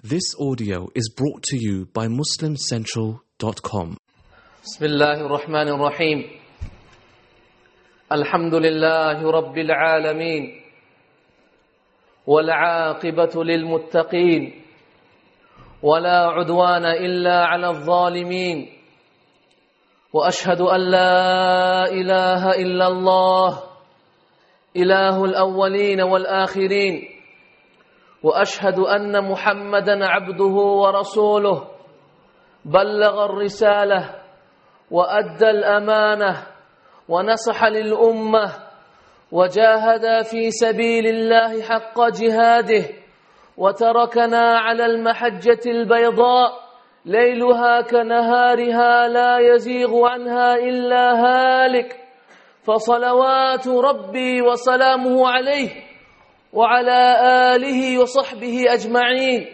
This audio is brought to you by MuslimCentral.com. بسم الله الرحمن الرحيم الحمد لله رب العالمين والعاقبة للمتقين ولا عدوان إلا على الظالمين وأشهد أن لا إله إلا الله إله الأولين والآخرين وأشهد أن محمدًا عبده ورسوله بلغ الرسالة وأدى الأمانة ونصح للأمة وجاهد في سبيل الله حق جهاده وتركنا على المحجة البيضاء ليلها كنهارها لا يزيغ عنها إلا هالك فصلوات ربي وسلامه عليه وعلى آله وصحبه أجمعين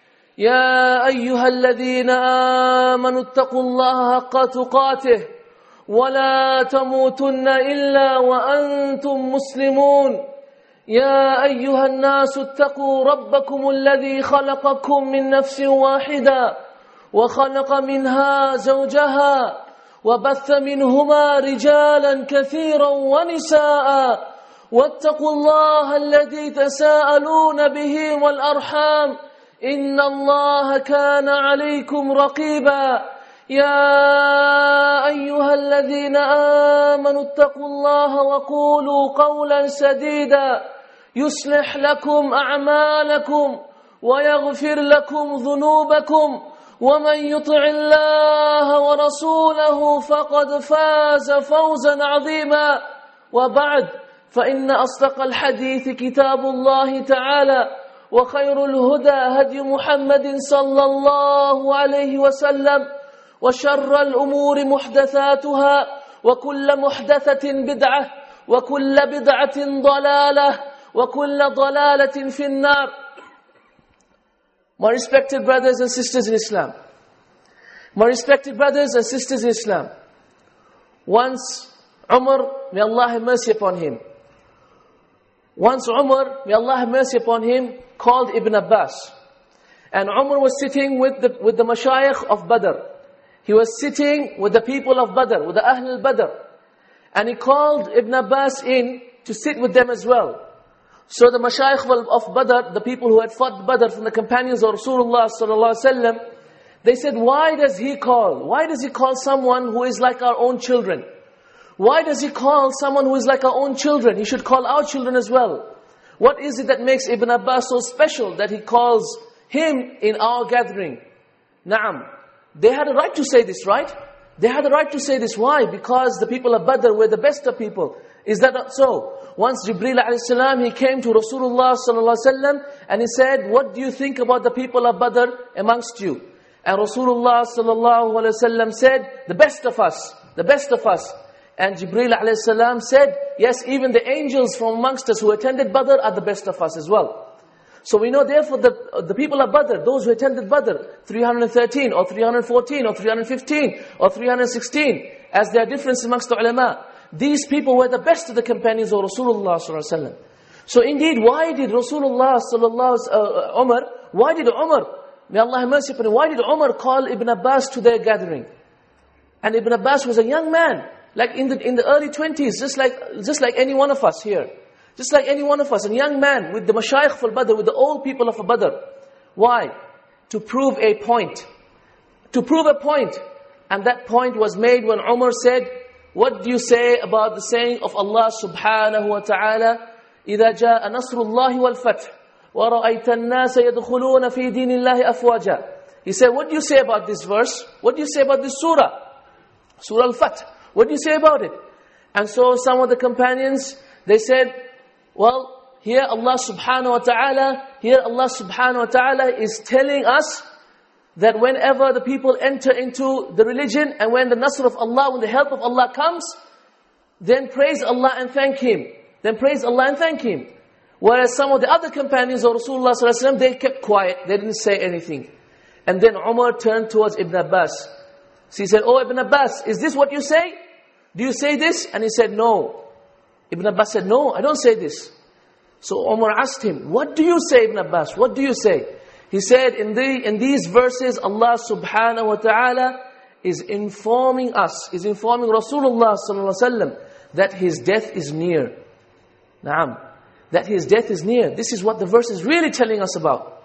يا أيها الذين آمنوا اتقوا الله حق تقاته ولا تموتن إلا وأنتم مسلمون يا أيها الناس اتقوا ربكم الذي خلقكم من نفس واحدة وخلق منها زوجها وبث منهما رجالا كثيرا ونساء واتقوا الله الذي تساءلون به والأرحام إن الله كان عليكم رقيبا يا أيها الذين آمنوا اتقوا الله وقولوا قولا سديدا يصلح لكم أعمالكم ويغفر لكم ذنوبكم ومن يطع الله ورسوله فقد فاز فوزا عظيما وبعد فإن أصدق الحديث كتاب الله تعالى وخير الهدى هدي محمد صلى الله عليه وسلم وشر الأمور محدثاتها وكل محدثة بدعة وكل بدعة ضلالة وكل ضلالة في النار. My respected brothers and sisters in Islam, once Umar, may Allah have mercy upon him, called Ibn Abbas. And Umar was sitting with the mashayikh of Badr. He was sitting with the people of Badr, with the Ahl al-Badr. And he called Ibn Abbas in to sit with them as well. So the mashayikh of Badr, the people who had fought Badr from the companions of Rasulullah sallallahu alaihi wasallam, they said, why does he call someone who is like our own children? Why does he call someone who is like our own children? He should call our children as well. What is it that makes Ibn Abbas so special that he calls him in our gathering? Naam. They had a right to say this, right? They had a right to say this. Why? Because the people of Badr were the best of people. Is that not so? Once Jibreel alayhi salam, he came to Rasulullah sallallahu alaihi wasallam and he said, what do you think about the people of Badr amongst you? And Rasulullah sallallahu alaihi wasallam said, the best of us. And Jibreel alayhi salam said, yes, even the angels from amongst us who attended Badr are the best of us as well. So we know therefore the people of Badr, those who attended Badr, 313 or 314 or 315 or 316, as there are differences amongst the ulama, these people were the best of the companions of Rasulullah sallallahu alaihi wasallam. So indeed, why did Umar, may Allah have mercy upon him, why did Umar call Ibn Abbas to their gathering? And Ibn Abbas was a young man, like in the early 20s, just like any one of us here. Just like any one of us, a young man with the mashayikh of Badr, with the old people of Badr. Why? To prove a point. And that point was made when Umar said, what do you say about the saying of Allah subhanahu wa ta'ala, إِذَا جَاءَ نَصْرُ اللَّهِ وَالْفَتْحِ وَرَأَيْتَ النَّاسَ يَدْخُلُونَ فِي دِينِ اللَّهِ أَفْوَاجًا. He said, what do you say about this verse? What do you say about this surah? Surah Al-Fath. What do you say about it? And so some of the companions, they said, well, here Allah subhanahu wa ta'ala is telling us that whenever the people enter into the religion and when the nasr of Allah, when the help of Allah comes, then praise Allah and thank Him. Whereas some of the other companions of Rasulullah sallallahu alaihi wasallam, they kept quiet, they didn't say anything. And then Umar turned towards Ibn Abbas. So he said, oh Ibn Abbas, is this what you say? Do you say this? And he said, no. Ibn Abbas said, no, I don't say this. So Umar asked him, what do you say, Ibn Abbas? What do you say? He said in these verses, Allah subhanahu wa ta'ala is informing us, is informing Rasulullah sallallahu alaihi wasallam that his death is near. Naam. That his death is near. This is what the verse is really telling us about.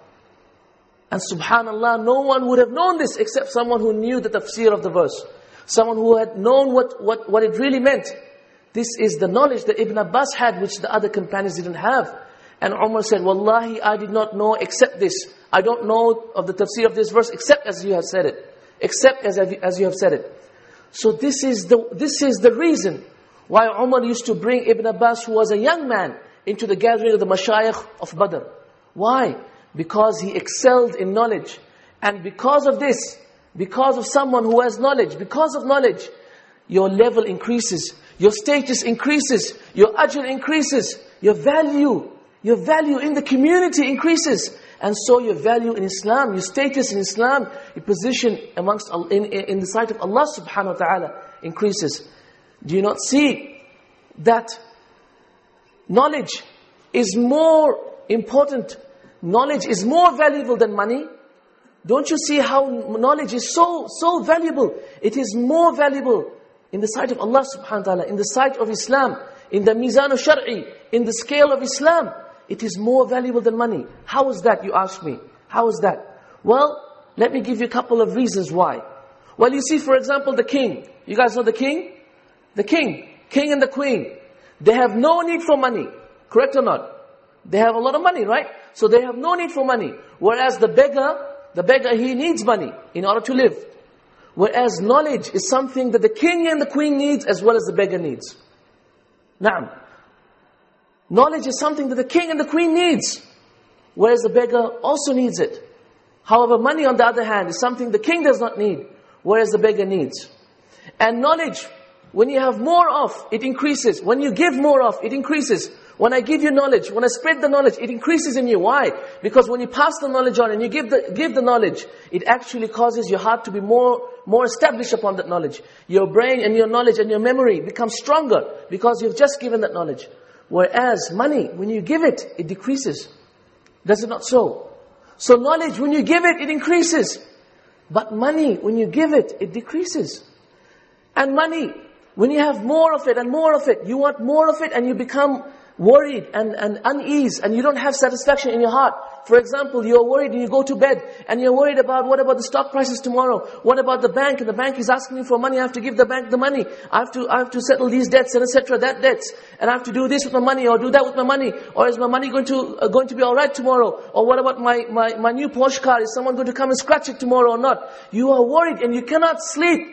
And subhanallah, no one would have known this except someone who knew the tafsir of the verse. Someone who had known what it really meant. This is the knowledge that Ibn Abbas had, which the other companions didn't have. And Umar said, Wallahi, I did not know except this. I don't know of the tafsir of this verse except as you have said it. Except as you have said it. So this is the reason why Umar used to bring Ibn Abbas, who was a young man, into the gathering of the mashayikh of Badr. Why? Because he excelled in knowledge. And because of this, because of someone who has knowledge, because of knowledge, your level increases, your status increases, your ajr increases, your value in the community increases. And so your value in Islam, your status in Islam, your position amongst in the sight of Allah subhanahu wa ta'ala increases. Do you not see that knowledge is more important? Knowledge is more valuable than money. Don't you see how knowledge is so valuable? It is more valuable in the sight of Allah subhanahu wa ta'ala, in the sight of Islam, in the mizan al-shar'i, in the scale of Islam. It is more valuable than money. How is that, you ask me? How is that? Well, let me give you a couple of reasons why. Well, you see, for example, the king. You guys know the king? The king and the queen. They have no need for money. Correct or not? They have a lot of money, right? So they have no need for money. Whereas the beggar, he needs money in order to live. Whereas knowledge is something that the king and the queen needs as well as the beggar needs. Naam. Knowledge is something that the king and the queen needs, whereas the beggar also needs it. However, money on the other hand is something the king does not need, whereas the beggar needs. And knowledge, when you have more of, it increases. When you give more of, it increases. When I give you knowledge, when I spread the knowledge, it increases in you. Why? Because when you pass the knowledge on and you give the knowledge, it actually causes your heart to be more established upon that knowledge. Your brain and your knowledge and your memory becomes stronger because you've just given that knowledge. Whereas money, when you give it, it decreases. Does it not so? So knowledge, when you give it, it increases. But money, when you give it, it decreases. And money, when you have more of it and more of it, you want more of it and you become worried and unease and you don't have satisfaction in your heart. For example, you're worried and you go to bed and you're worried about what about the stock prices tomorrow? What about the bank? And the bank is asking me for money. I have to give the bank the money. I have to settle these debts and etc. that debts. And I have to do this with my money or do that with my money. Or is my money going to be alright tomorrow? Or what about my new Porsche car? Is someone going to come and scratch it tomorrow or not? You are worried and you cannot sleep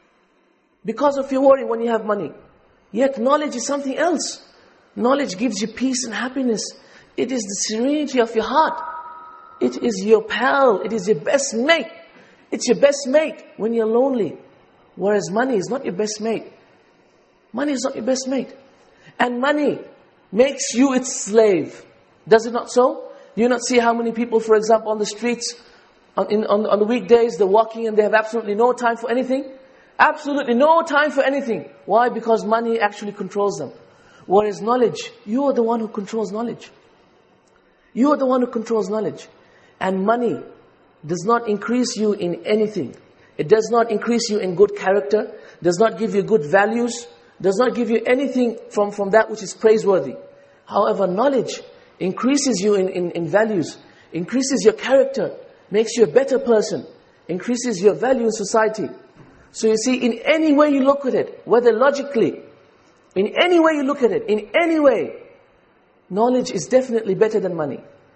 because of your worry when you have money. Yet knowledge is something else. Knowledge gives you peace and happiness. It is the serenity of your heart. It is your pal. It is your best mate. It's your best mate when you're lonely. Whereas money is not your best mate. Money is not your best mate. And money makes you its slave. Does it not so? Do you not see how many people, for example, on the streets, on the weekdays, they're walking and they have absolutely no time for anything? Absolutely no time for anything. Why? Because money actually controls them. Whereas knowledge, you are the one who controls knowledge. You are the one who controls knowledge. And money does not increase you in anything. It does not increase you in good character, does not give you good values, does not give you anything from that which is praiseworthy. However, knowledge increases you in values, increases your character, makes you a better person, increases your value in society. So you see, in any way you look at it, whether logically, in any way you look at it, in any way, knowledge is definitely better than money.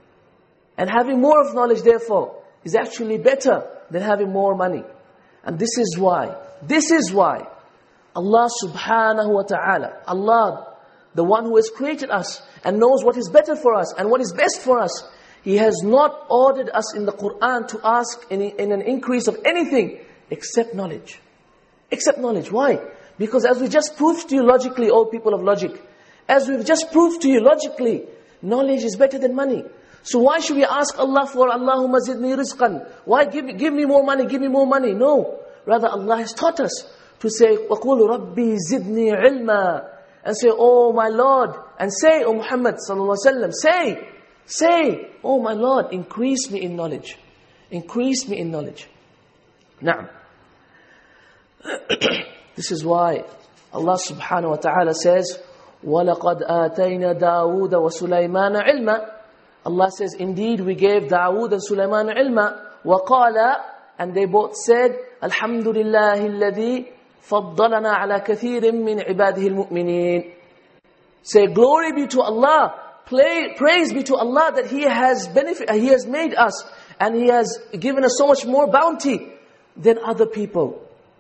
And having more of knowledge, therefore, is actually better than having more money. And this is why Allah subhanahu wa ta'ala, Allah, the one who has created us and knows what is better for us and what is best for us, He has not ordered us in the Qur'an to ask in an increase of anything except knowledge. Except knowledge. Why? Because as we just proved to you logically, all people of logic, as we've just proved to you logically, knowledge is better than money. So why should we ask Allah for Allahumma zidni rizqan? Why give me more money, give me more money? No. Rather, Allah has taught us to say, وَقُولُ رَبِّي زِدْنِي عِلْمًا, and say, oh my Lord, and say, oh Muhammad sallallahu alaihi wasallam, say, Say, oh my Lord, increase me in knowledge. Increase me in knowledge. Now, this is why Allah subhanahu wa ta'ala says, وَلَقَدْ آتَيْنَا دَاوُودَ وَسُلَيْمَانَ عِلْمًا. Allah says, indeed we gave Dawood and Sulaiman ilma. وَقَالَ, and they both said, الْحَمْدُ لِلَّهِ الَّذِي فَضَّلَنَا عَلَى كَثِيرٍ مِّنْ عِبَادِهِ الْمُؤْمِنِينَ. Say, glory be to Allah, praise be to Allah that He has He has made us and He has given us so much more bounty than other people.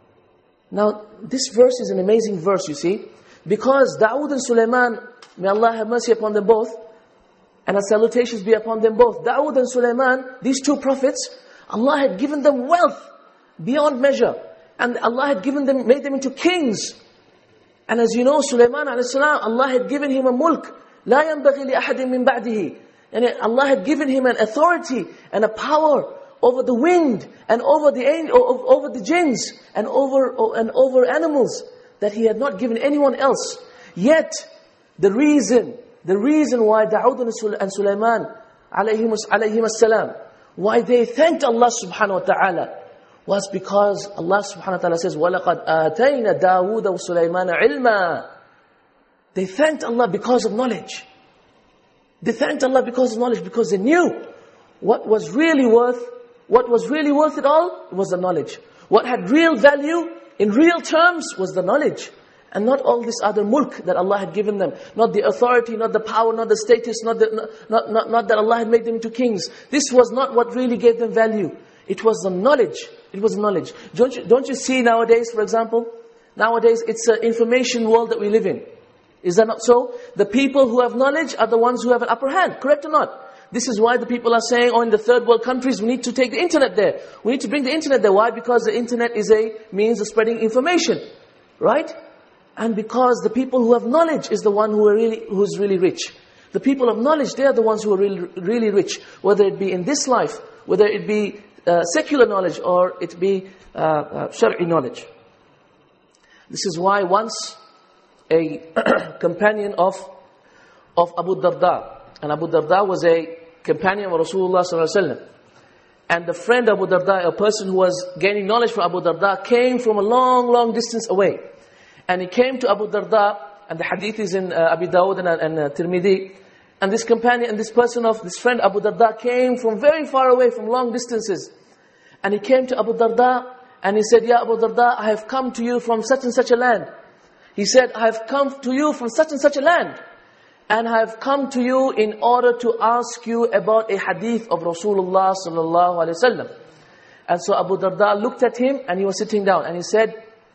Now, this verse is an amazing verse, you see, because Dawood and Sulaiman, may Allah have mercy upon them both, and our salutations be upon them both. Dawood and Sulaiman, these two prophets, Allah had given them wealth beyond measure. And Allah had made them into kings. And as you know, Sulaiman a.s., Allah had given him a mulk. لا ينبغي لأحد من بعده. And Allah had given him an authority and a power over the wind and over the jinns and over animals that He had not given anyone else. Yet, the reason why Dawood and Sulaiman alayhim as-salam, why they thanked Allah subhanahu wa ta'ala, was because Allah subhanahu wa ta'ala says, وَلَقَدْ آتَيْنَا دَاوُودَ وَسُلَيْمَانَ عِلْمًا. They thanked Allah because of knowledge. They thanked Allah because of knowledge, because they knew what was really worth it all was the knowledge. What had real value in real terms was the knowledge. And not all this other mulk that Allah had given them. Not the authority, not the power, not the status, not that Allah had made them into kings. This was not what really gave them value. It was the knowledge. It was knowledge. Don't you see nowadays, for example? Nowadays, it's an information world that we live in. Is that not so? The people who have knowledge are the ones who have an upper hand. Correct or not? This is why the people are saying, in the third world countries, we need to take the internet there. We need to bring the internet there. Why? Because the internet is a means of spreading information. Right? And because the people who have knowledge is the one who's really rich. The people of knowledge, they are the ones who are really rich. Whether it be in this life, whether it be secular knowledge or it be Shar'i knowledge. This is why once a companion of Abu Darda, and Abu Darda was a companion of Rasulullah sallallahu alaihi wasallam, and the friend Abu Darda, a person who was gaining knowledge from Abu Darda, came from a long distance away. And he came to Abu Darda, and the hadith is in Abi Dawud and Tirmidhi. And this companion, and this friend Abu Darda came from very far away, from long distances. And he came to Abu Darda, and he said, Ya Abu Darda, I have come to you from such and such a land. He said, I have come to you from such and such a land. And I have come to you in order to ask you about a hadith of Rasulullah sallallahu alaihi wasallam. And so Abu Darda looked at him, and he was sitting down, and he said,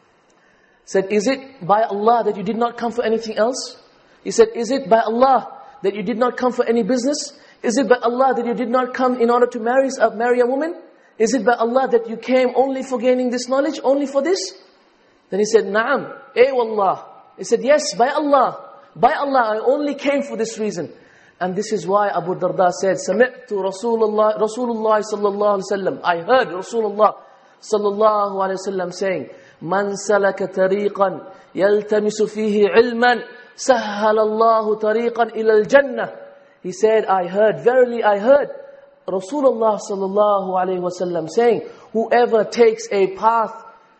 is it by Allah that you did not come for anything else? He said, is it by Allah that you did not come for any business? Is it by Allah that you did not come in order to marry a woman? Is it by Allah that you came only for gaining this knowledge, only for this? Then he said, Na'am, wallah. He said, yes, by Allah. By Allah, I only came for this reason. And this is why Abu Darda said, Sami'tu Rasulullah sallallahu alaihi wasallam. I heard Rasulullah sallallahu alaihi wasallam saying, Man salaka tariqan yaltamisu fihi ilman sahhala Allahu tariqan ila al-jannah. He said, verily I heard Rasulullah sallallahu alaihi wasallam saying, whoever takes a path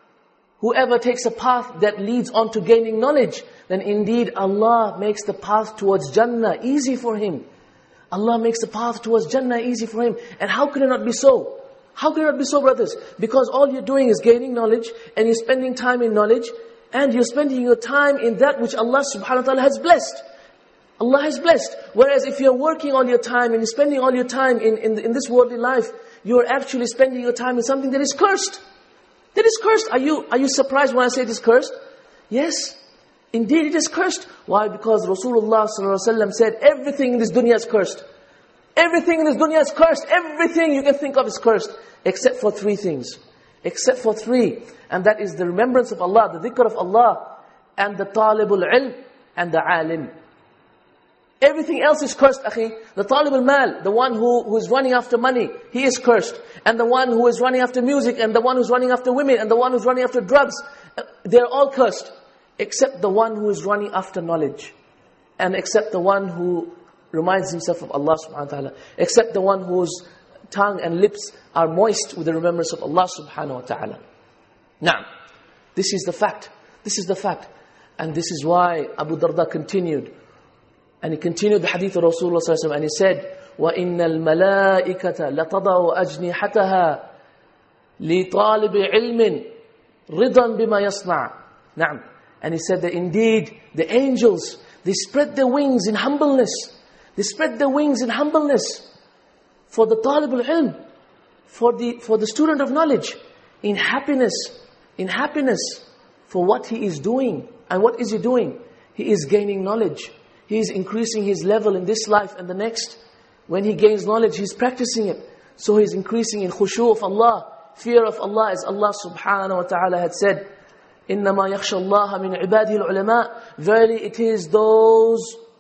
that leads on to gaining knowledge, then indeed Allah makes the path towards Jannah easy for him. Allah makes the path towards Jannah easy for him. And how could it not be so? How can it not be so, brothers? Because all you're doing is gaining knowledge, and you're spending time in knowledge, and you're spending your time in that which Allah subhanahu wa ta'ala has blessed. Allah has blessed. Whereas if you're working all your time, and you're spending all your time in this worldly life, you're actually spending your time in something that is cursed. That is cursed. Are you surprised when I say it is cursed? Yes. Indeed it is cursed. Why? Because Rasulullah sallallahu alaihi wasallam said, everything in this dunya is cursed. Everything in this dunya is cursed. Everything you can think of is cursed. Except for three things. Except for three. And that is the remembrance of Allah, the dhikr of Allah, and the talibul ilm, and the alim. Everything else is cursed, akhi. The talibul mal, the one who is running after money, he is cursed. And the one who is running after music, and the one who's running after women, and the one who's running after drugs, they're all cursed. Except the one who is running after knowledge. And except the one who reminds himself of Allah subhanahu wa ta'ala, except the one whose tongue and lips are moist with the remembrance of Allah subhanahu wa ta'ala. Now, this is the fact. This is the fact. And this is why Abu Darda continued. And he continued the hadith of Rasulullah sallallahu alaihi wasallam, and he said, وَإِنَّ الْمَلَائِكَةَ لَتَضَعُ أَجْنِحَتَهَا لِطَالِبِ عِلْمٍ رِضًا بِمَا يَصْنَعُ. Naam. And he said that indeed the angels, they spread their wings in humbleness. They spread their wings in humbleness for the talib al-ilm, for the student of knowledge, in happiness for what he is doing. And what is he doing? He is gaining knowledge. He is increasing his level in this life and the next. When he gains knowledge, he's practicing it. So he's increasing in khushu' of Allah, fear of Allah, as Allah subhanahu wa ta'ala had said, إِنَّمَا يَخْشَى اللَّهَ مِنْ عِبَادِهِ الْعُلَمَاءِ. Verily it is those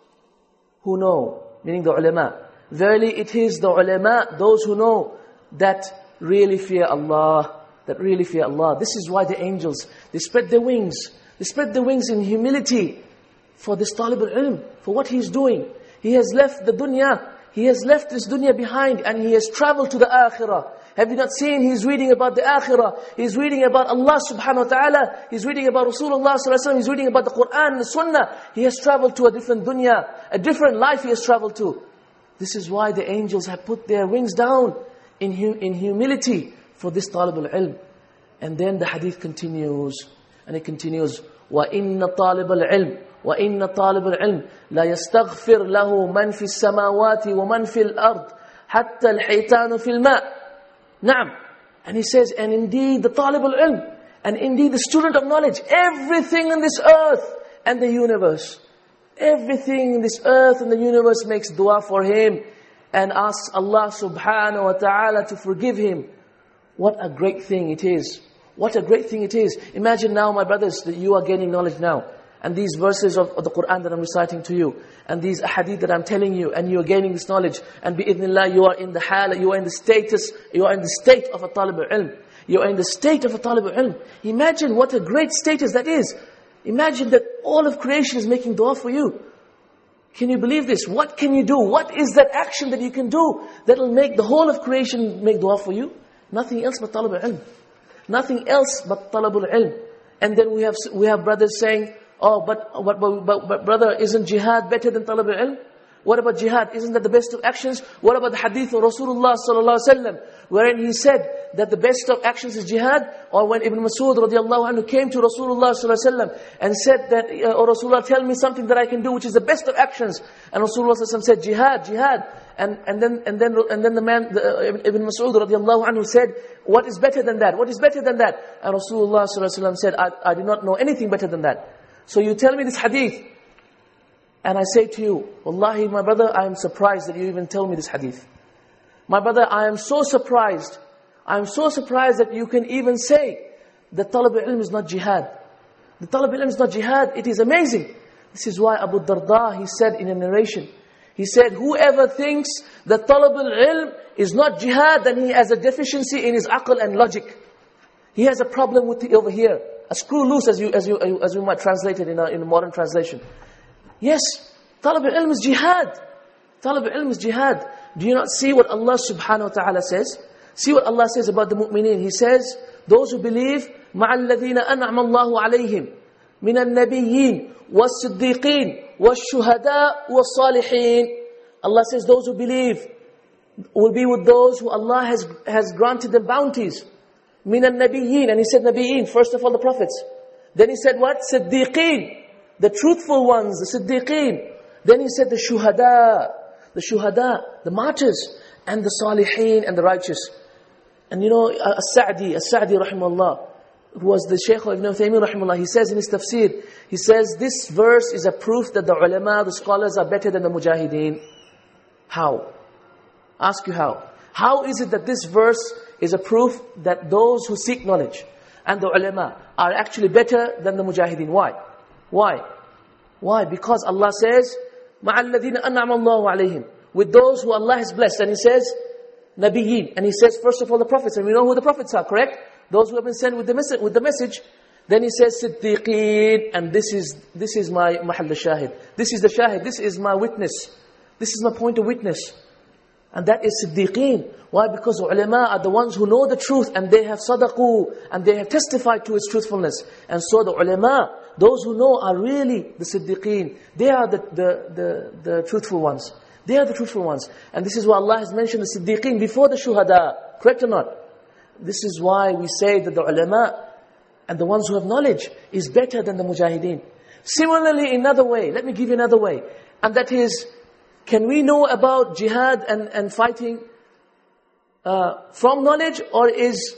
who know, meaning the ulama. Verily it is the ulama, those who know, that really fear Allah. That really fear Allah. This is why the angels, they spread their wings. They spread their wings in humility for this talib al-ilm, for what he's doing. He has left the dunya. He has left this dunya behind and he has traveled to the akhirah. Have you not seen? He's reading about the akhirah. He's reading about Allah subhanahu wa ta'ala. He's reading about Rasulullah sallallahu alaihi wasallam. He's reading about the Quran and the Sunnah. He has traveled to a different dunya, a different life he has traveled to. This is why the angels have put their wings down in humility for this talib al-ilm. And then the hadith continues. And it continues, وَإِنَّ طَالِبَ الْعِلْمِ وَإِنَّ طَالِبَ الْعِلْمِ لَا يَسْتَغْفِرْ لَهُ مَنْ فِي السَّمَاوَاتِ وَمَنْ فِي الْأَرْضِ حَتَّى الْحِيتَانُ فِي الْمَاءِ. Naam. And he says, and indeed the talib al-ilm, and indeed the student of knowledge, everything in this earth and the universe, everything in this earth and the universe makes dua for him and asks Allah subhanahu wa ta'ala to forgive him. What a great thing it is. What a great thing it is. Imagine now, my brothers, that you are gaining knowledge now. And these verses of the Quran that I'm reciting to you, and these ahadith that I'm telling you, and you are gaining this knowledge, and bi'idhnillah, you are in the hala, you are in the status, you are in the state of a talib al-ilm. You are in the state of a talib al-ilm. Imagine what a great status that is. Imagine that all of creation is making dua for you. Can you believe this? What can you do? What is that action that you can do that will make the whole of creation make dua for you? Nothing else but talib al-ilm. Nothing else but talib al-ilm. And then we have brothers saying, oh, but brother, isn't jihad better than talib al-ilm? What about jihad? Isn't that the best of actions? What about the hadith of Rasulullah sallallahu alaihi wasallam, wherein he said that the best of actions is jihad? Or when Ibn Mas'ud radiallahu anhu came to Rasulullah sallallahu alaihi wasallam and said that, oh Rasulullah, tell me something that I can do which is the best of actions. And Rasulullah sallallahu alaihi wasallam said, jihad, jihad. And then the man, Ibn Mas'ud radiallahu anhu said, what is better than that? What is better than that? And Rasulullah sallallahu alaihi wasallam said, I do not know anything better than that. So you tell me this hadith, and I say to you, wallahi, my brother, I am surprised that you even tell me this hadith. My brother, I am so surprised. I am so surprised that you can even say that talib al-ilm is not jihad. The talib al-ilm is not jihad. It is amazing. This is why Abu Darda, he said in a narration, he said, whoever thinks that talib al-ilm is not jihad, then he has a deficiency in his aql and logic. He has a problem with over here. A screw loose, as you might translate it in a modern translation. Yes, talib al-ilm is jihad. Talib al-ilm is jihad. Do you not see what Allah subhanahu wa ta'ala says? See what Allah says about the mu'mineen. He says, those who believe, مَعَ الَّذِينَ أَنْعَمَ اللَّهُ عَلَيْهِمْ مِنَ النَّبِيِّينَ وَالصِّدِّيقِينَ وَالشُّهَدَاءِ وَالصَّالِحِينَ. Allah says those who believe will be with those who Allah has granted them bounties. مِنَ النَّبِيِّينَ. And he said Nabiyyin, first of all the prophets. Then he said what? Siddiqeen. The truthful ones, the Siddiqeen. Then he said the Shuhada, the martyrs, and the Salihin, and the righteous. And you know, As-Sa'di rahimahullah, who was the Shaykh of Ibn Taymiyyah rahimahullah, he says in his tafsir, he says, this verse is a proof that the ulama, the scholars are better than the mujahideen. How? Ask you how. How is it that this verse is a proof that those who seek knowledge and the ulama are actually better than the mujahideen? Why? Why? Because Allah says, مَعَ الَّذِينَ أَنْعَمَ اللَّهُ عَلَيْهِمْ, with those who Allah has blessed. And He says, Nabiyyin. And He says, first of all, the prophets. And we know who the prophets are, correct? Those who have been sent with the message. Then He says, Siddiqeen. And this is my mahal shahid. This is the shahid. This is my witness. This is my point of witness. And that is Siddiqeen. Why? Because ulama are the ones who know the truth and they have sadaqu and they have testified to its truthfulness. And so the ulama, those who know, are really the Siddiqeen. They are the truthful ones. They are the truthful ones. And this is why Allah has mentioned the Siddiqeen before the Shuhada. Correct or not? This is why we say that the ulama and the ones who have knowledge is better than the mujahideen. Similarly, another way, let me give you another way. And that is, can we know about jihad and fighting from knowledge, or is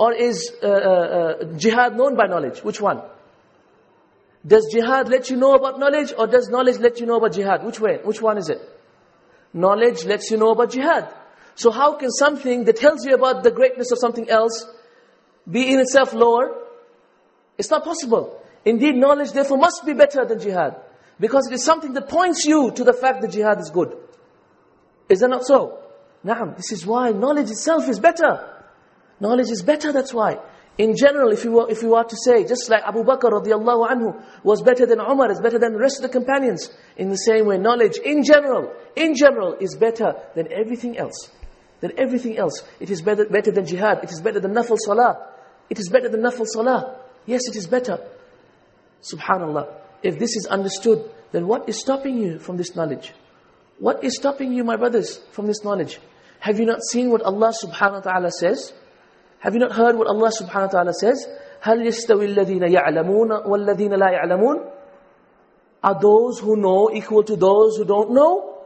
jihad known by knowledge? Which one? Does jihad let you know about knowledge, or does knowledge let you know about jihad? Which way? Which one is it? Knowledge lets you know about jihad. So how can something that tells you about the greatness of something else be in itself lower? It's not possible. Indeed, knowledge therefore must be better than jihad, because it is something that points you to the fact that jihad is good. Is that not so? Naam, this is why knowledge itself is better. Knowledge is better, that's why. In general, if you were to say, just like Abu Bakr radiallahu anhu was better than Umar, is better than the rest of the companions, in the same way, knowledge in general is better than everything else. Than everything else. It is better than jihad. It is better than nafil salah. It is better than nafil salah. Yes, it is better. Subhanallah. If this is understood, then what is stopping you from this knowledge? What is stopping you, my brothers, from this knowledge? Have you not seen what Allah subhanahu wa ta'ala says? Have you not heard what Allah subhanahu wa ta'ala says? هَلْ يَسْتَوِي الَّذِينَ يَعْلَمُونَ وَالَّذِينَ لَا يَعْلَمُونَ? Are those who know equal to those who don't know?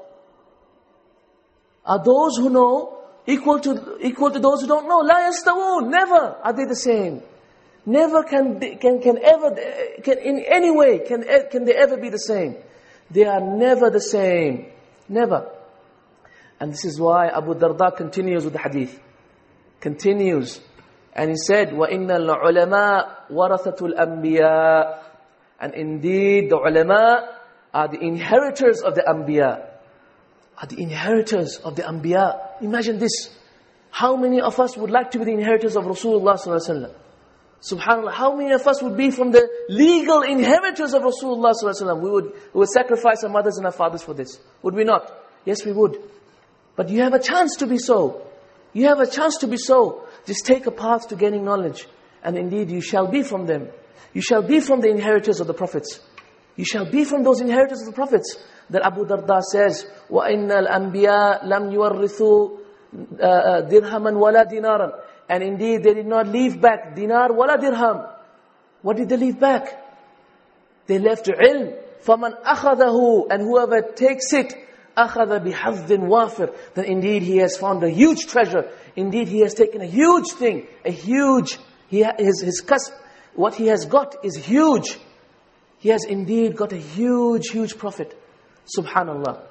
Are those who know equal to those who don't know? لَا يَسْتَوُونَ. Never are they the same. Never can in any way can they ever be the same. They are never the same. Never. And this is why Abu Darda continues with the hadith. Continues. And he said, وَإِنَّ الْعُلَمَاء وَرَثَةُ الْأَنْبِيَاءِ. And indeed, the ulama are the inheritors of the anbiya. Are the inheritors of the anbiya. Imagine this. How many of us would like to be the inheritors of Rasulullah sallallahu alaihi wasallam? Subhanallah, how many of us would be from the legal inheritors of Rasulullah sallallahu alaihi wasallam? We would sacrifice our mothers and our fathers for this. Would we not? Yes, we would. But you have a chance to be so. You have a chance to be so. Just take a path to gaining knowledge. And indeed, you shall be from them. You shall be from the inheritors of the prophets. You shall be from those inheritors of the prophets. That Abu Darda says, وَإِنَّ الْأَنْبِيَاءَ لَمْ يُوَرِّثُوا دِرْهَمًا وَلَا دِنَارًا. And indeed, they did not leave back dinar wala dirham. What did they leave back? They left ilm. فَمَنْ أَخَذَهُ. And whoever takes it, أَخَذَ بِحَظٍ وَافِرٍ. Then indeed, he has found a huge treasure. Indeed, he has taken a huge thing. His kasb, what he has got is huge. He has indeed got a huge profit. Subhanallah.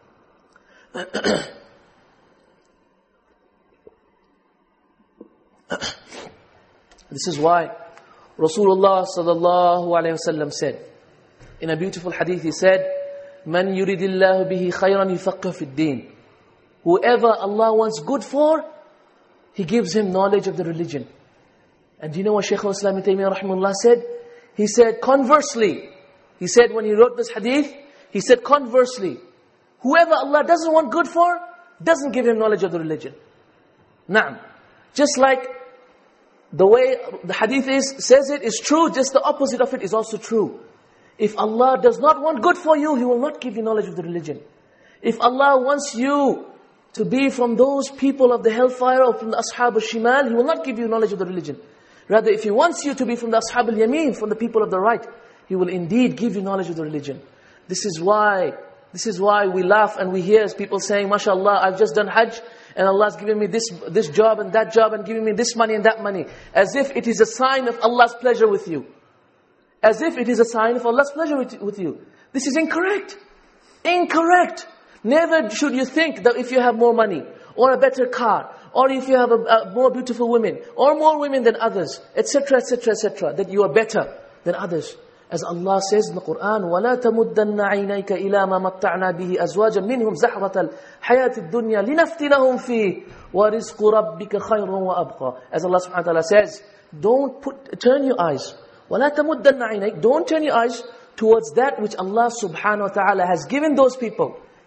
This is why Rasulullah sallallahu alayhi wasallam said, in a beautiful hadith, he said, "Man yuridillahu bihi khayran yufaqqih fid din." Whoever Allah wants good for, He gives him knowledge of the religion. And do you know what Shaykh al-Islam Ibn Taymiyyah rahimahullah said? He said conversely. He said when he wrote this hadith, he said conversely, whoever Allah doesn't want good for, doesn't give him knowledge of the religion. Naam. Just like the way the hadith says it is true, just the opposite of it is also true. If Allah does not want good for you, He will not give you knowledge of the religion. If Allah wants you to be from those people of the hellfire or from the Ashab al-Shimal, He will not give you knowledge of the religion. Rather, if He wants you to be from the Ashab al-Yameen, from the people of the right, He will indeed give you knowledge of the religion. This is why we laugh and we hear people saying, MashaAllah, I've just done Hajj and Allah's given me this job and that job and giving me this money and that money. As if it is a sign of Allah's pleasure with you. As if it is a sign of Allah's pleasure with you. This is incorrect. Incorrect. Never should you think that if you have more money, or a better car, or if you have a more beautiful women, or more women than others, etc., etc., etc., that you are better than others. As Allah says in the Quran, وَلَا تَمُدَّنَّ عَيْنَيْكَ إِلَى مَا مَتَّعْنَا بِهِ أَزْوَاجًا مِّنْهُمْ زَحْرَةَ الْحَيَاةِ الدُّنْيَا لِنَفْتِنَهُمْ فِيهِ وَرِزْقُ رَبِّكَ خَيْرٌ وَأَبْقَى. As Allah subhanahu wa ta'ala says, turn your eyes. وَلَا تَمُدَّنَّ عَيْنَيْكَ. Don't turn your eyes towards that which Allah subhanahu wa ta'ala has given those people.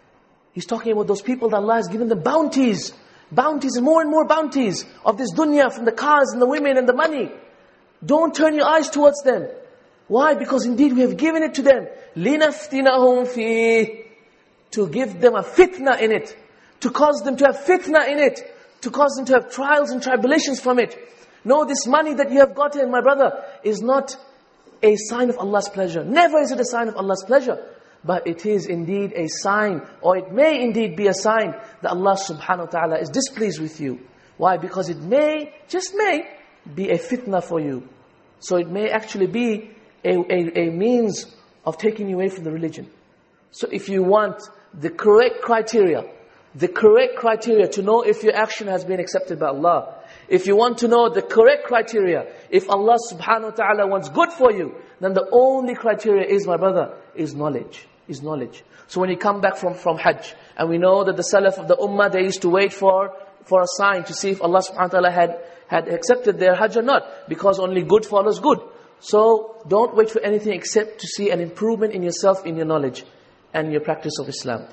He's talking about those people that Allah has given them bounties. Bounties and more bounties of this dunya, from the cars and the women and the money. Don't turn your eyes towards them. Why? Because indeed we have given it to them. لِنَفْتِنَهُمْ فِيهِ, to give them a fitna in it. To cause them to have fitna in it. To cause them to have trials and tribulations from it. No, this money that you have gotten, my brother, is not a sign of Allah's pleasure. Never is it a sign of Allah's pleasure. But it is indeed a sign, or it may indeed be a sign that Allah subhanahu wa ta'ala is displeased with you. Why? Because it may, just may, be a fitna for you. So it may actually be a means of taking you away from the religion. So if you want the correct criteria to know if your action has been accepted by Allah, if you want to know the correct criteria, if Allah subhanahu wa ta'ala wants good for you, then the only criteria is, my brother, is knowledge. Is knowledge. So when you come back from Hajj, and we know that the Salaf of the Ummah, they used to wait for a sign to see if Allah subhanahu wa ta'ala had accepted their Hajj or not, because only good follows good. So don't wait for anything except to see an improvement in yourself, in your knowledge, and your practice of Islam.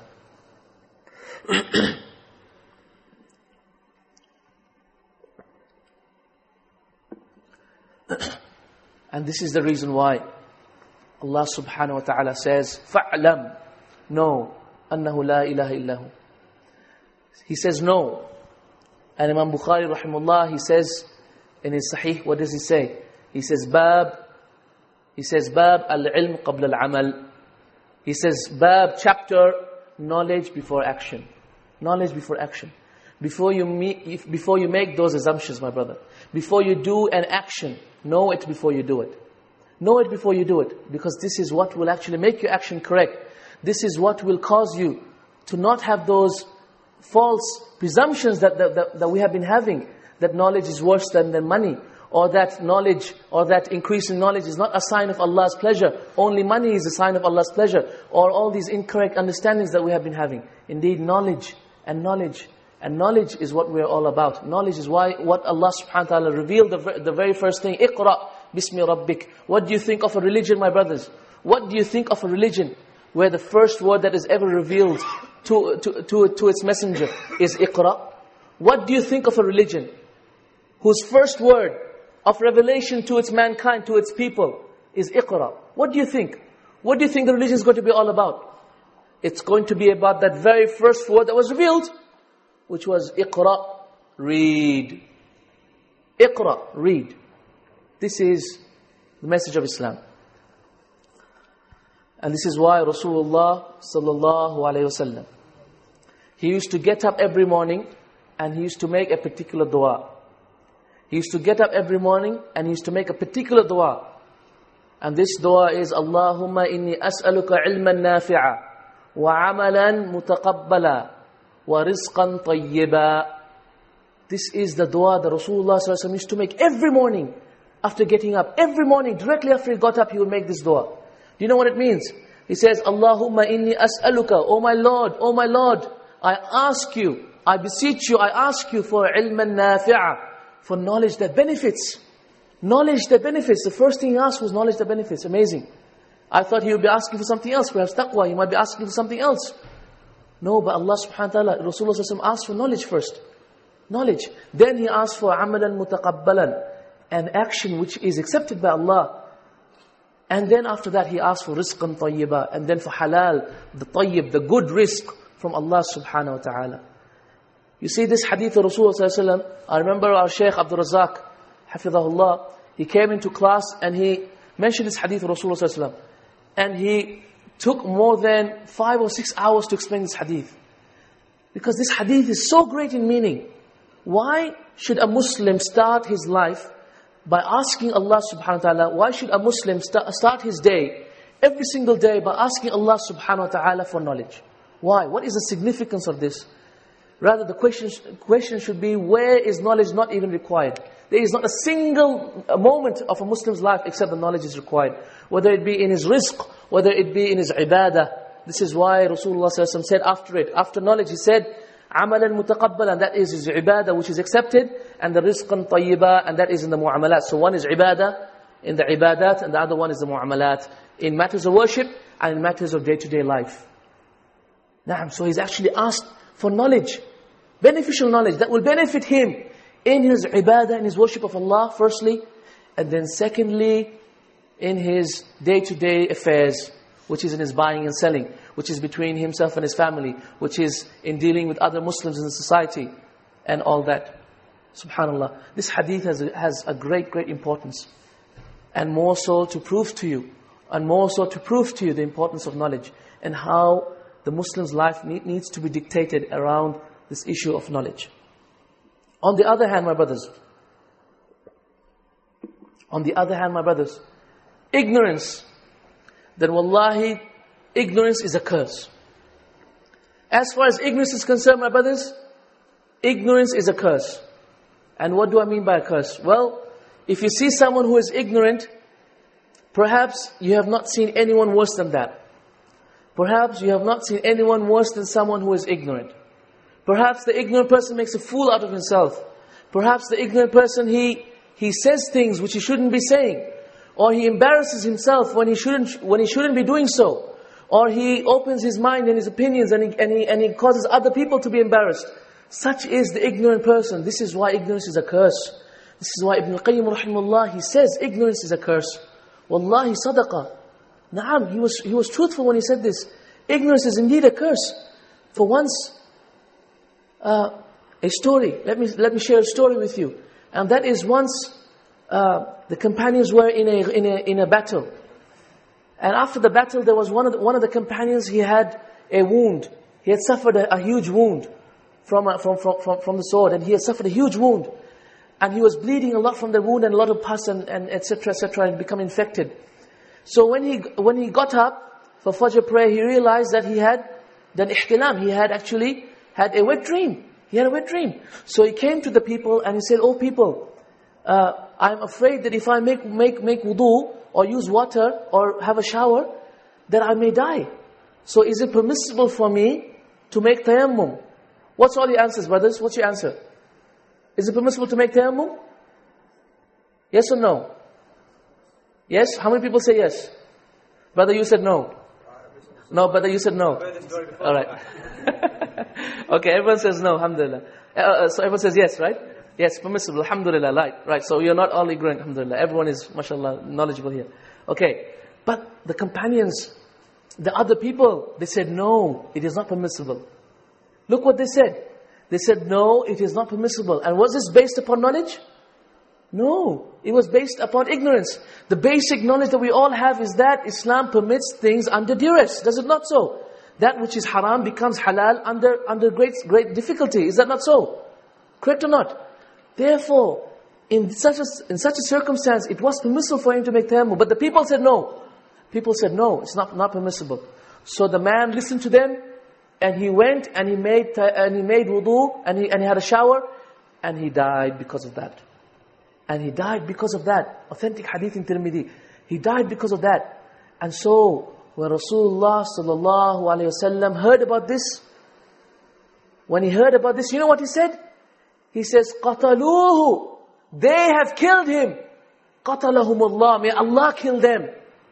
And this is the reason why Allah subhanahu wa ta'ala says, فَعْلَمْ, know, أَنَّهُ لَا إِلَهَ إِلَّهُ. He says no. And Imam Bukhari rahimahullah, he says in his Sahih, what does he say? He says, Bab al-ilm qabla al-amal. He says, Bab, chapter, knowledge before action. Knowledge before action. Before you make those assumptions, my brother, before you do an action, know it before you do it. Know it before you do it, because this is what will actually make your action correct. This is what will cause you to not have those false presumptions that we have been having, that knowledge is worse than money, or that knowledge, or that increase in knowledge is not a sign of Allah's pleasure. Only money is a sign of Allah's pleasure, or all these incorrect understandings that we have been having. Indeed, knowledge is what we are all about. Knowledge is what Allah subhanahu wa ta'ala revealed, the very first thing. Iqra bismi rabbik. What do you think of a religion, my brothers? What do you think of a religion where the first word that is ever revealed to its messenger is Iqra? What do you think of a religion whose first word of revelation to its mankind, to its people, is Iqra? What do you think? What do you think the religion is going to be all about? It's going to be about that very first word that was revealed, which was Iqra, read. Iqra, read. This is the message of Islam. And this is why Rasulullah sallallahu alayhi wasallam, he used to get up every morning and he used to make a particular dua. He used to get up every morning and he used to make a particular dua. And this dua is, Allahumma inni as'aluka ilman nafi'a wa amalan mutaqabbala wa rizqan tayyiba. This is the dua that Rasulullah sallallahu alayhi wasallam used to make every morning after getting up. Every morning, directly after he got up, he would make this dua. Do you know what it means? He says, Allahumma inni as'aluka, oh my Lord, I ask you, I beseech you, I ask you for ilman nafi'a, for knowledge that benefits. Knowledge that benefits. The first thing he asked was knowledge that benefits. Amazing. I thought he would be asking for something else, perhaps taqwa, he might be asking for something else. No, but Allah subhanahu wa ta'ala, Rasulullah sallallahu alayhi wa sallam asked for knowledge first. Knowledge. Then he asked for amalan mutaqabbalan, an action which is accepted by Allah. And then after that he asked for rizqan tayyiba, and then for halal, the tayyib, the good rizq from Allah subhanahu wa ta'ala. You see this hadith of Rasulullah sallallahu alayhi wa sallam, I remember our Shaykh Abdul Razak, hafidhahullah, he came into class and he mentioned this hadith of Rasulullah sallallahu alayhi wa sallam. And he took more than 5 or 6 hours to explain this hadith. Because this hadith is so great in meaning. Why should a Muslim start his life by asking Allah subhanahu wa ta'ala? Why should a Muslim start his day, every single day, by asking Allah subhanahu wa ta'ala for knowledge? Why? What is the significance of this? Rather, the question should be, where is knowledge not even required? There is not a single moment of a Muslim's life except the knowledge is required. Whether it be in his rizq, whether it be in his ibadah. This is why Rasulullah sallallahu alaihi wasallam said after knowledge, he said, amalan mutaqabbalan, that is his ibadah which is accepted, and the rizqan tayyiba, and that is in the mu'amalat. So one is ibadah in the ibadat, and the other one is the mu'amalat, in matters of worship and in matters of day-to-day life. Naam, so he's actually asked for knowledge, beneficial knowledge that will benefit him in his ibadah, in his worship of Allah, firstly, and then secondly, in his day-to-day affairs, which is in his buying and selling, which is between himself and his family, which is in dealing with other Muslims in the society, and all that. SubhanAllah. This hadith has a great, great importance. And more so to prove to you, the importance of knowledge, and how the Muslim's life needs to be dictated around this issue of knowledge. On the other hand, my brothers, ignorance, then wallahi, ignorance is a curse. As far as ignorance is concerned, my brothers, ignorance is a curse. And what do I mean by a curse? Well, if you see someone who is ignorant, perhaps you have not seen anyone worse than that. Perhaps you have not seen anyone worse than someone who is ignorant. Perhaps the ignorant person makes a fool out of himself. Perhaps the ignorant person, he says things which he shouldn't be saying. Or he embarrasses himself when he shouldn't be doing so. Or he opens his mind and his opinions and he causes other people to be embarrassed. Such is the ignorant person. This is why ignorance is a curse. This is why Ibn Qayyim rahimahullah, he says ignorance is a curse. Wallahi sadaqah. Naam, he was truthful when he said this. Ignorance is indeed a curse. For once, a story. Let me share a story with you. And that is once the companions were in a battle. And after the battle, there was one of the companions, he had a wound. He had suffered a huge wound from the sword, and he had suffered a huge wound. And he was bleeding a lot from the wound, and a lot of pus and etc., and become infected. So when he got up for Fajr prayer, he realized that he had done ihtilam. He had actually had a wet dream. He had a wet dream. So he came to the people and he said, "Oh people, I'm afraid that if I make wudu or use water or have a shower, that I may die. So is it permissible for me to make tayammum?" What's all your answers, brothers? What's your answer? Is it permissible to make tayammum? Yes or no? Yes? How many people say yes? Brother, you said no. No, brother, you said no. Alright. Okay, everyone says no, alhamdulillah. So everyone says yes, right? Yes, permissible, alhamdulillah, right. So you're not all ignorant, alhamdulillah. Everyone is, mashallah, knowledgeable here. Okay, but the companions, the other people, they said no, it is not permissible. Look what they said. They said no, it is not permissible. And was this based upon knowledge? No, it was based upon ignorance. The basic knowledge that we all have is that Islam permits things under duress. Does it not so? That which is haram becomes halal under great difficulty. Is that not so? Correct or not? Therefore, in such a circumstance, it was permissible for him to make tayammum. But the people said no. People said no, it's not permissible. So the man listened to them, and he went and he made wudu, and he had a shower, and he died because of that. And he died because of that. Authentic hadith in Tirmidhi. He died because of that. And so, when Rasulullah sallallahu alayhi wasallam heard about this, when he heard about this, you know what he said? He says, قَتَلُوهُ, they have killed him. قَتَلَهُمُ اللَّهِ, may Allah kill them.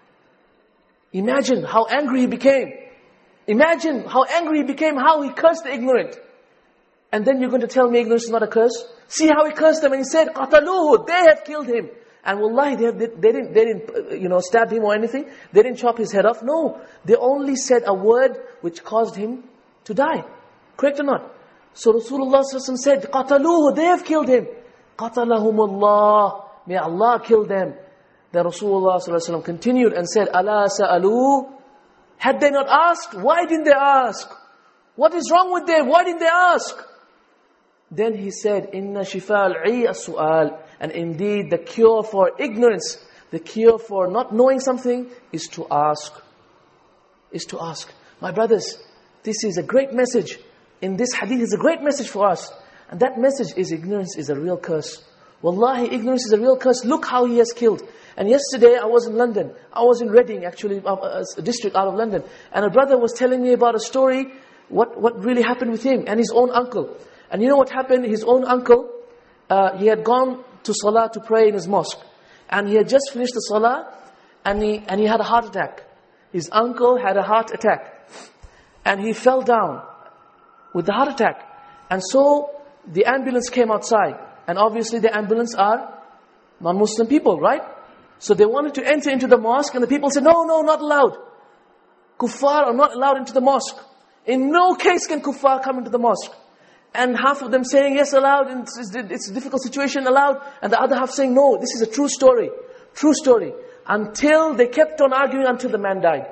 Imagine how angry he became. Imagine how angry he became, how he cursed the ignorant. And then you're going to tell me ignorance is not a curse? See how he cursed them, and he said, قَتَلُوهُ, they have killed him. And wallahi, they didn't stab him or anything. They didn't chop his head off. No, they only said a word which caused him to die. Correct or not? So Rasulullah said, قَتَلُوهُ, they have killed him. قَتَلَهُمُ اللَّهِ, may Allah kill them. Then Rasulullah continued and said, أَلَا سَأَلُوا, had they not asked? Why didn't they ask? What is wrong with them? Why didn't they ask? Then he said, إِنَّ شِفَاءَ الْعِيَّ السُّؤَالِ, and indeed the cure for ignorance, the cure for not knowing something is to ask. Is to ask. My brothers, this is a great message. In this hadith is a great message for us. And that message is ignorance is a real curse. Wallahi, ignorance is a real curse. Look how he has killed. And yesterday I was in London. I was in Reading, actually, a district out of London. And a brother was telling me about a story, what really happened with him and his own uncle. And you know what happened? His own uncle, he had gone to Salah to pray in his mosque. And he had just finished the Salah, and he had a heart attack. His uncle had a heart attack. and he fell down with the heart attack. And so the ambulance came outside, and obviously the ambulance are non-Muslim people, right? So they wanted to enter into the mosque, and the people said, no, not allowed. Kuffar are not allowed into the mosque. In no case can kuffar come into the mosque. And half of them saying, yes, allowed, and it's a difficult situation, allowed. And the other half saying, no, this is a true story. True story. Until they kept on arguing until the man died.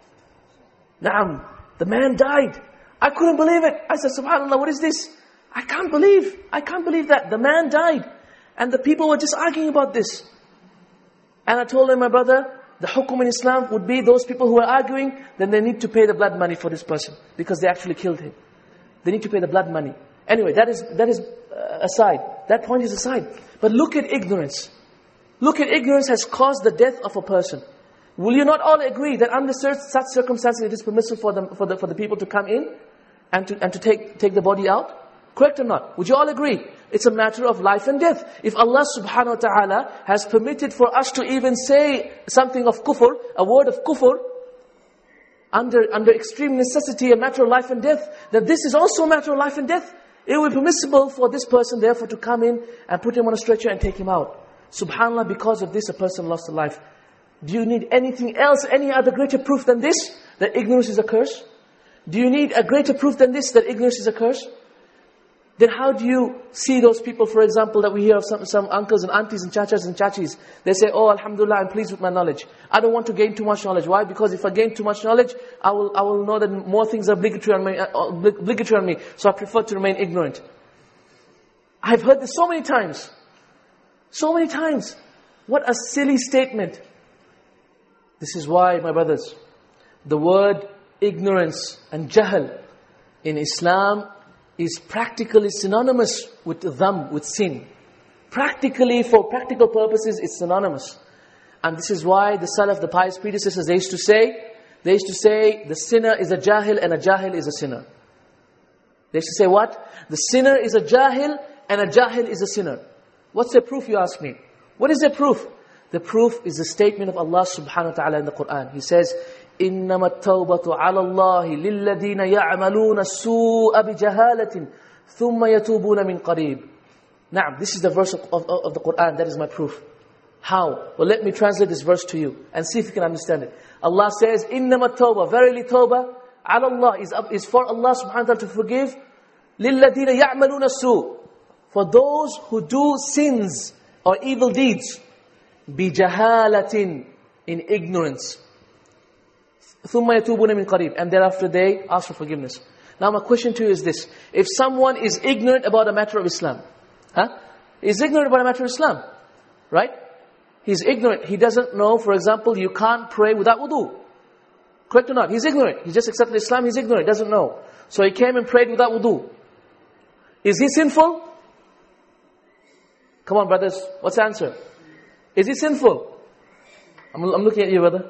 Naam, the man died. I couldn't believe it. I said, subhanAllah, what is this? I can't believe that. The man died. And the people were just arguing about this. And I told him, my brother, the hukum in Islam would be those people who are arguing, then they need to pay the blood money for this person. Because they actually killed him. They need to pay the blood money. Anyway, that is aside. That point is aside. But look at ignorance. Look at ignorance has caused the death of a person. Will you not all agree that under such circumstances it is permissible for the people to come in and to take the body out? Correct or not? Would you all agree? It's a matter of life and death. If Allah subhanahu wa ta'ala has permitted for us to even say something of kufr, a word of kufr, under extreme necessity, a matter of life and death, then this is also a matter of life and death. It will be permissible for this person therefore to come in and put him on a stretcher and take him out. SubhanAllah, because of this a person lost a life. Do you need anything else, any other greater proof than this, that ignorance is a curse? Do you need a greater proof than this, that ignorance is a curse? Then how do you see those people, for example, that we hear of some uncles and aunties and chachas and chachis? They say, oh, alhamdulillah, I'm pleased with my knowledge. I don't want to gain too much knowledge. Why? Because if I gain too much knowledge, I will know that more things are obligatory on me. So I prefer to remain ignorant. I've heard this so many times. So many times. What a silly statement. This is why, my brothers, the word ignorance and jahl in Islam is practically synonymous with dham, with sin. Practically, for practical purposes, it's synonymous. And this is why the Salaf, the pious predecessors, they used to say, the sinner is a jahil and a jahil is a sinner. They used to say what? The sinner is a jahil and a jahil is a sinner. What's their proof, you ask me? What is their proof? The proof is the statement of Allah subhanahu wa ta'ala in the Quran. He says, إِنَّمَا التَّوْبَةُ عَلَى اللَّهِ لِلَّذِينَ يَعْمَلُونَ السُّوءَ بِجَهَالَةٍ ثُمَّ يَتُوبُونَ مِنْ قَرِيبٍ. Now, this is the verse of the Quran. That is my proof. How? Well, let me translate this verse to you and see if you can understand it. Allah says, إِنَّمَا التَّوْبَةُ, verily tawbah, عَلَى اللَّهِ is for Allah subhanahu wa ta'ala to forgive. لِلَّذِينَ يَعْمَلُونَ السُّوءَ, for those who do sins or evil deeds. بِجَهَالَةٍ, in ignorance. ثُمَّ يَتُوبُونَ مِنْ قَرِيبٍ, and thereafter they ask for forgiveness. Now my question to you is this. If someone is ignorant about a matter of Islam, he's ignorant about a matter of Islam, right? He's ignorant. He doesn't know, for example, you can't pray without wudu. Correct or not? He's ignorant. He just accepted Islam, he's ignorant, doesn't know. So he came and prayed without wudu. Is he sinful? Come on, brothers, what's the answer? Is he sinful? I'm looking at you, brother.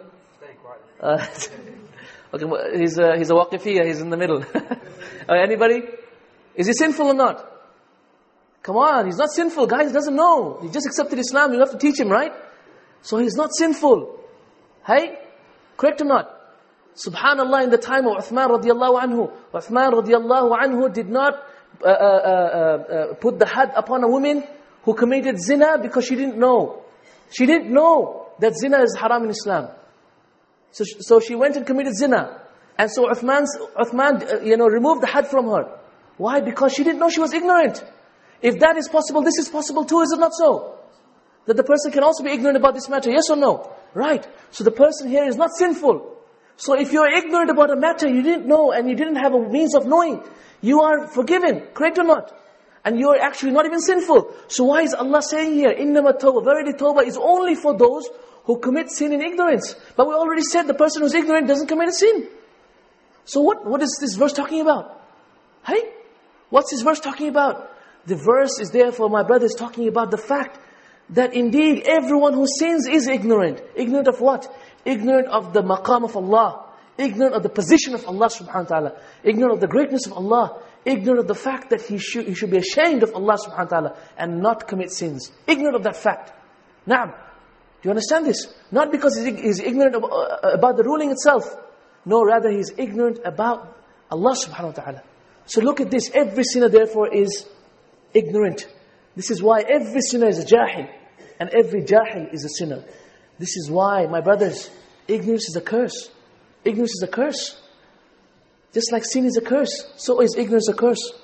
Okay, he's a waqifiyah, he's in the middle. Anybody? Is he sinful or not? Come on, he's not sinful, guys, he doesn't know. He just accepted Islam, you have to teach him, right? So he's not sinful. Hey? Correct or not? Subhanallah, in the time of Uthman radiallahu anhu did not put the had upon a woman who committed zina because she didn't know. She didn't know that zina is haram in Islam. So she went and committed zina. And so Uthman removed the had from her. Why? Because she didn't know, she was ignorant. If that is possible, this is possible too, is it not so? That the person can also be ignorant about this matter, yes or no? Right. So the person here is not sinful. So if you're ignorant about a matter you didn't know and you didn't have a means of knowing, you are forgiven, correct or not? And you're actually not even sinful. So why is Allah saying here, إِنَّمَا التَّوْبَةُ, verily tawbah is only for those who commit sin in ignorance. But we already said the person who's ignorant doesn't commit a sin. So what is this verse talking about? Hey? What's this verse talking about? The verse is therefore, my brothers, talking about the fact that indeed everyone who sins is ignorant. Ignorant of what? Ignorant of the maqam of Allah. Ignorant of the position of Allah subhanahu wa ta'ala. Ignorant of the greatness of Allah. Ignorant of the fact that he should be ashamed of Allah subhanahu wa ta'ala and not commit sins. Ignorant of that fact. Naam. Do you understand this? Not because he's ignorant about the ruling itself. No, rather he's ignorant about Allah subhanahu wa ta'ala. So look at this. Every sinner therefore is ignorant. This is why every sinner is a jahil. And every jahil is a sinner. This is why, my brothers, ignorance is a curse. Ignorance is a curse. Just like sin is a curse, so is ignorance a curse.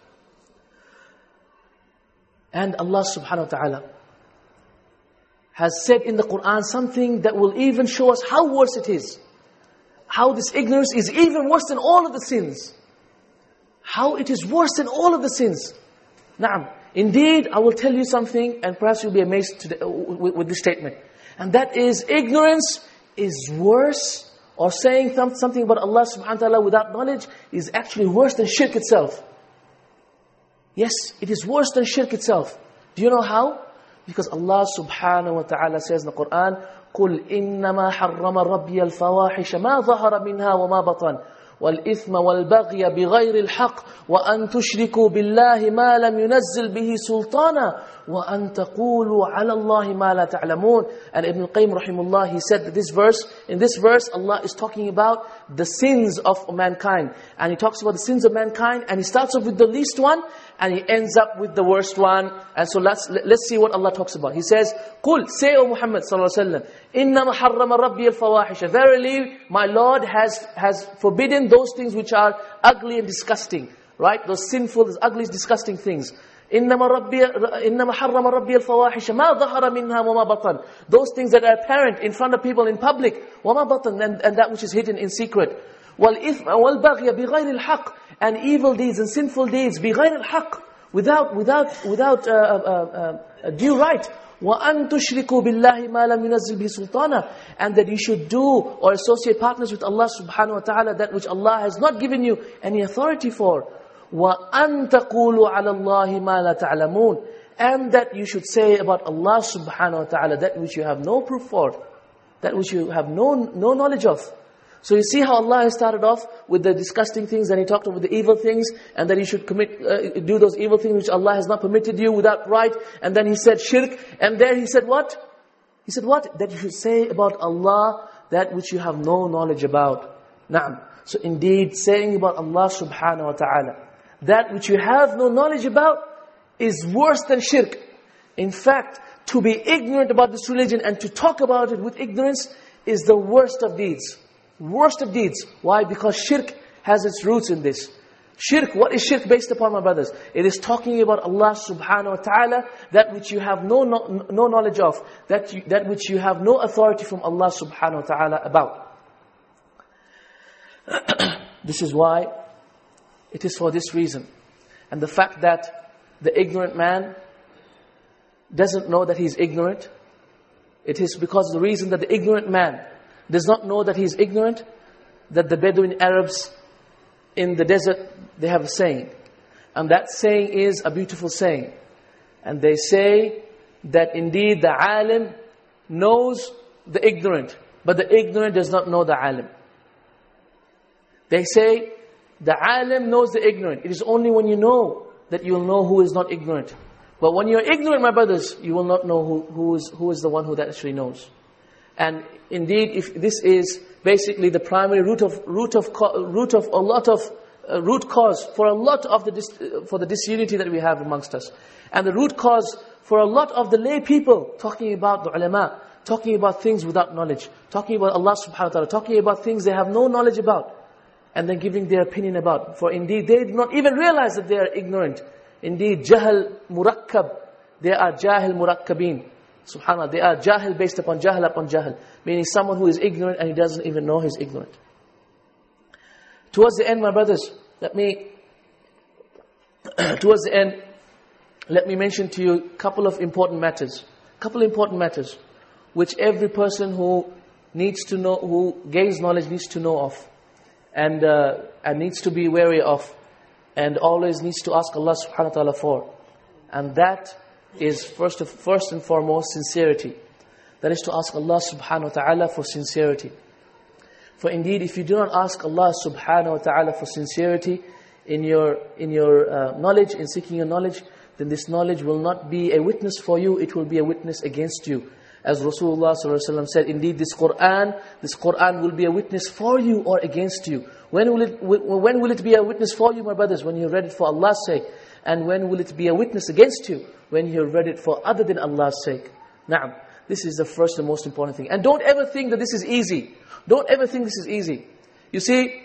And Allah subhanahu wa ta'ala has said in the Qur'an something that will even show us how worse it is. How this ignorance is even worse than all of the sins. How it is worse than all of the sins. Na'am. Indeed, I will tell you something, and perhaps you'll be amazed today, with this statement. And that is, ignorance is worse, or saying something about Allah subhanahu wa ta'ala without knowledge is actually worse than shirk itself. Yes, it is worse than shirk itself. Do you know how? Because Allah subhanahu wa ta'ala says in the Qur'an, قُلْ إِنَّمَا حَرَّمَ رَبِّيَ الْفَوَاحِشَ مَا ظَهَرَ مِنْهَا وَمَا بَطَنَ وَالْإِثْمَ وَالْبَغْيَ بِغَيْرِ الْحَقِّ وَأَن تُشْرِكُوا بِاللَّهِ مَا لَمْ يُنَزِّلْ بِهِ سُلْطَانًا وَأَن تَقُولُوا عَلَى اللَّهِ مَا لَا تَعْلَمُونَ. And Ibn al-Qayyim rahimahullah, he said that in this verse, Allah is talking about the sins of mankind. And He talks about the sins of mankind, and He starts off with the least one, and He ends up with the worst one. And so let's see what Allah talks about. He says, قُلْ, say, O Muhammad sallallahu alaihi wasallam, إِنَّمَا حَرَّمَ رَبِّيَ الْفَوَاحِشَ. Verily, my Lord has forbidden those things which are ugly and disgusting. Right? Those sinful, those ugly, disgusting things. إِنَّمَا حَرَّمَ رَبِّيَ الْفَوَاحِشَ مَا ظَهَرَ مِنْهَا وَمَا بَطَنَ. Those things that are apparent in front of people in public. وَمَا بَطَنَ, and that which is hidden in secret. وَالْإِثْمَ وَالْبَغْيَ بِغَيْرِ الْحَقِّ. And evil deeds and sinful deeds, بِغَيْرِ الْحَقِّ, without due right. وَأَن تُشْرِكُوا بِاللَّهِ مَا لَمْ يُنَزِّلْ بِهِ سُلْطَانًا. And that you should do or associate partners with Allah subhanahu wa ta'ala that which Allah has not given you any authority for. وَأَن تَقُولُوا عَلَى اللَّهِ مَا لَا تَعْلَمُونَ. And that you should say about Allah subhanahu wa ta'ala that which you have no proof for, that which you have no knowledge of. So you see how Allah has started off with the disgusting things, and He talked about the evil things, and that you should do those evil things which Allah has not permitted you without right. And then He said shirk, and there He said what? He said what? That you should say about Allah that which you have no knowledge about. Na'am. So indeed, saying about Allah subhanahu wa ta'ala that which you have no knowledge about is worse than shirk. In fact, to be ignorant about this religion and to talk about it with ignorance is the worst of deeds. Worst of deeds. Why? Because shirk has its roots in this. Shirk, what is shirk based upon, my brothers? It is talking about Allah subhanahu wa ta'ala, that which you have no knowledge of, that which you have no authority from Allah subhanahu wa ta'ala about. This is why, it is for this reason. And the fact that the ignorant man doesn't know that he's ignorant, it is because of the reason that the ignorant man does not know that he is ignorant, that the Bedouin Arabs in the desert, they have a saying. And that saying is a beautiful saying. And they say that indeed the alim knows the ignorant, but the ignorant does not know the alim. They say the alim knows the ignorant. It is only when you know that you will know who is not ignorant. But when you're ignorant, my brothers, you will not know who is the one who actually knows. And indeed, if this is basically the primary root cause for a lot of the disunity that we have amongst us, and the root cause for a lot of the lay people talking about the ulama, talking about things without knowledge, talking about Allah subhanahu wa ta'ala, talking about things they have no knowledge about, and then giving their opinion about. For indeed, they do not even realize that they are ignorant. Indeed, jahil murakkab, they are jahil murakkabin. SubhanAllah, they are jahil based upon jahil, meaning someone who is ignorant and he doesn't even know he's ignorant. Towards the end, my brothers, let me mention to you a couple of important matters. Which every person who needs to know, who gains knowledge needs to know of. And needs to be wary of. And always needs to ask Allah subhanahu wa ta'ala for. And that is first and foremost sincerity. That is to ask Allah subhanahu wa ta'ala for sincerity. For indeed, if you do not ask Allah subhanahu wa ta'ala for sincerity in your knowledge, in seeking your knowledge, then this knowledge will not be a witness for you, it will be a witness against you. As Rasulullah ﷺ said, indeed this Qur'an will be a witness for you or against you. When will it be a witness for you, my brothers? When you read it for Allah's sake. And when will it be a witness against you? When you read it for other than Allah's sake. Na'am. This is the first and most important thing. And don't ever think that this is easy. Don't ever think this is easy. You see,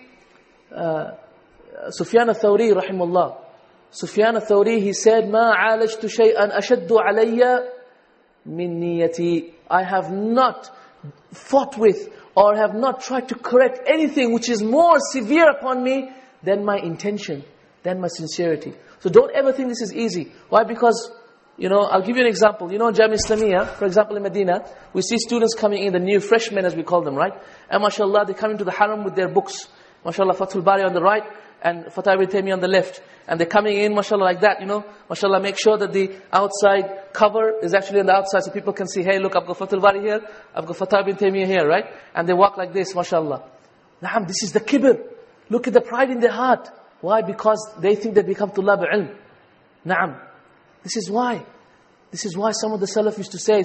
Sufyan al-Thawri, rahimahullah. Sufyan al-Thawri, he said, مَا عَالَجْتُ شَيْئًا أَشَدُّ عَلَيَّ مِن نِيَّتِي. I have not fought with or have not tried to correct anything which is more severe upon me than my intention, than my sincerity. So don't ever think this is easy. Why? Because, I'll give you an example. Jamia Islamiyah, for example, in Medina, we see students coming in, the new freshmen as we call them, right? And mashallah, they come into the haram with their books. Mashallah, Fathul Bari on the right and Fatah ibn Taymiyyah on the left. And they're coming in, mashallah, like that, Mashallah, make sure that the outside cover is actually on the outside so people can see, hey, look, I've got Fathul Bari here, I've got Fatah ibn Taymiyyah here, right? And they walk like this, mashallah. Naam, this is the kibr. Look at the pride in their heart. Why? Because they think they become tullab ilm. Naam. This is why. This is why some of the Salaf used to say,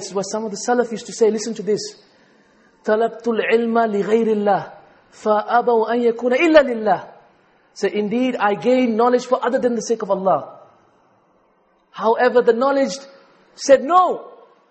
listen to this. طَلَبْتُ الْعِلْمَ لِغَيْرِ اللَّهِ فَأَبَوْا أَن يَكُونَ إِلَّا لِلَّهِ. So indeed, I gain knowledge for other than the sake of Allah. However, the knowledge said no.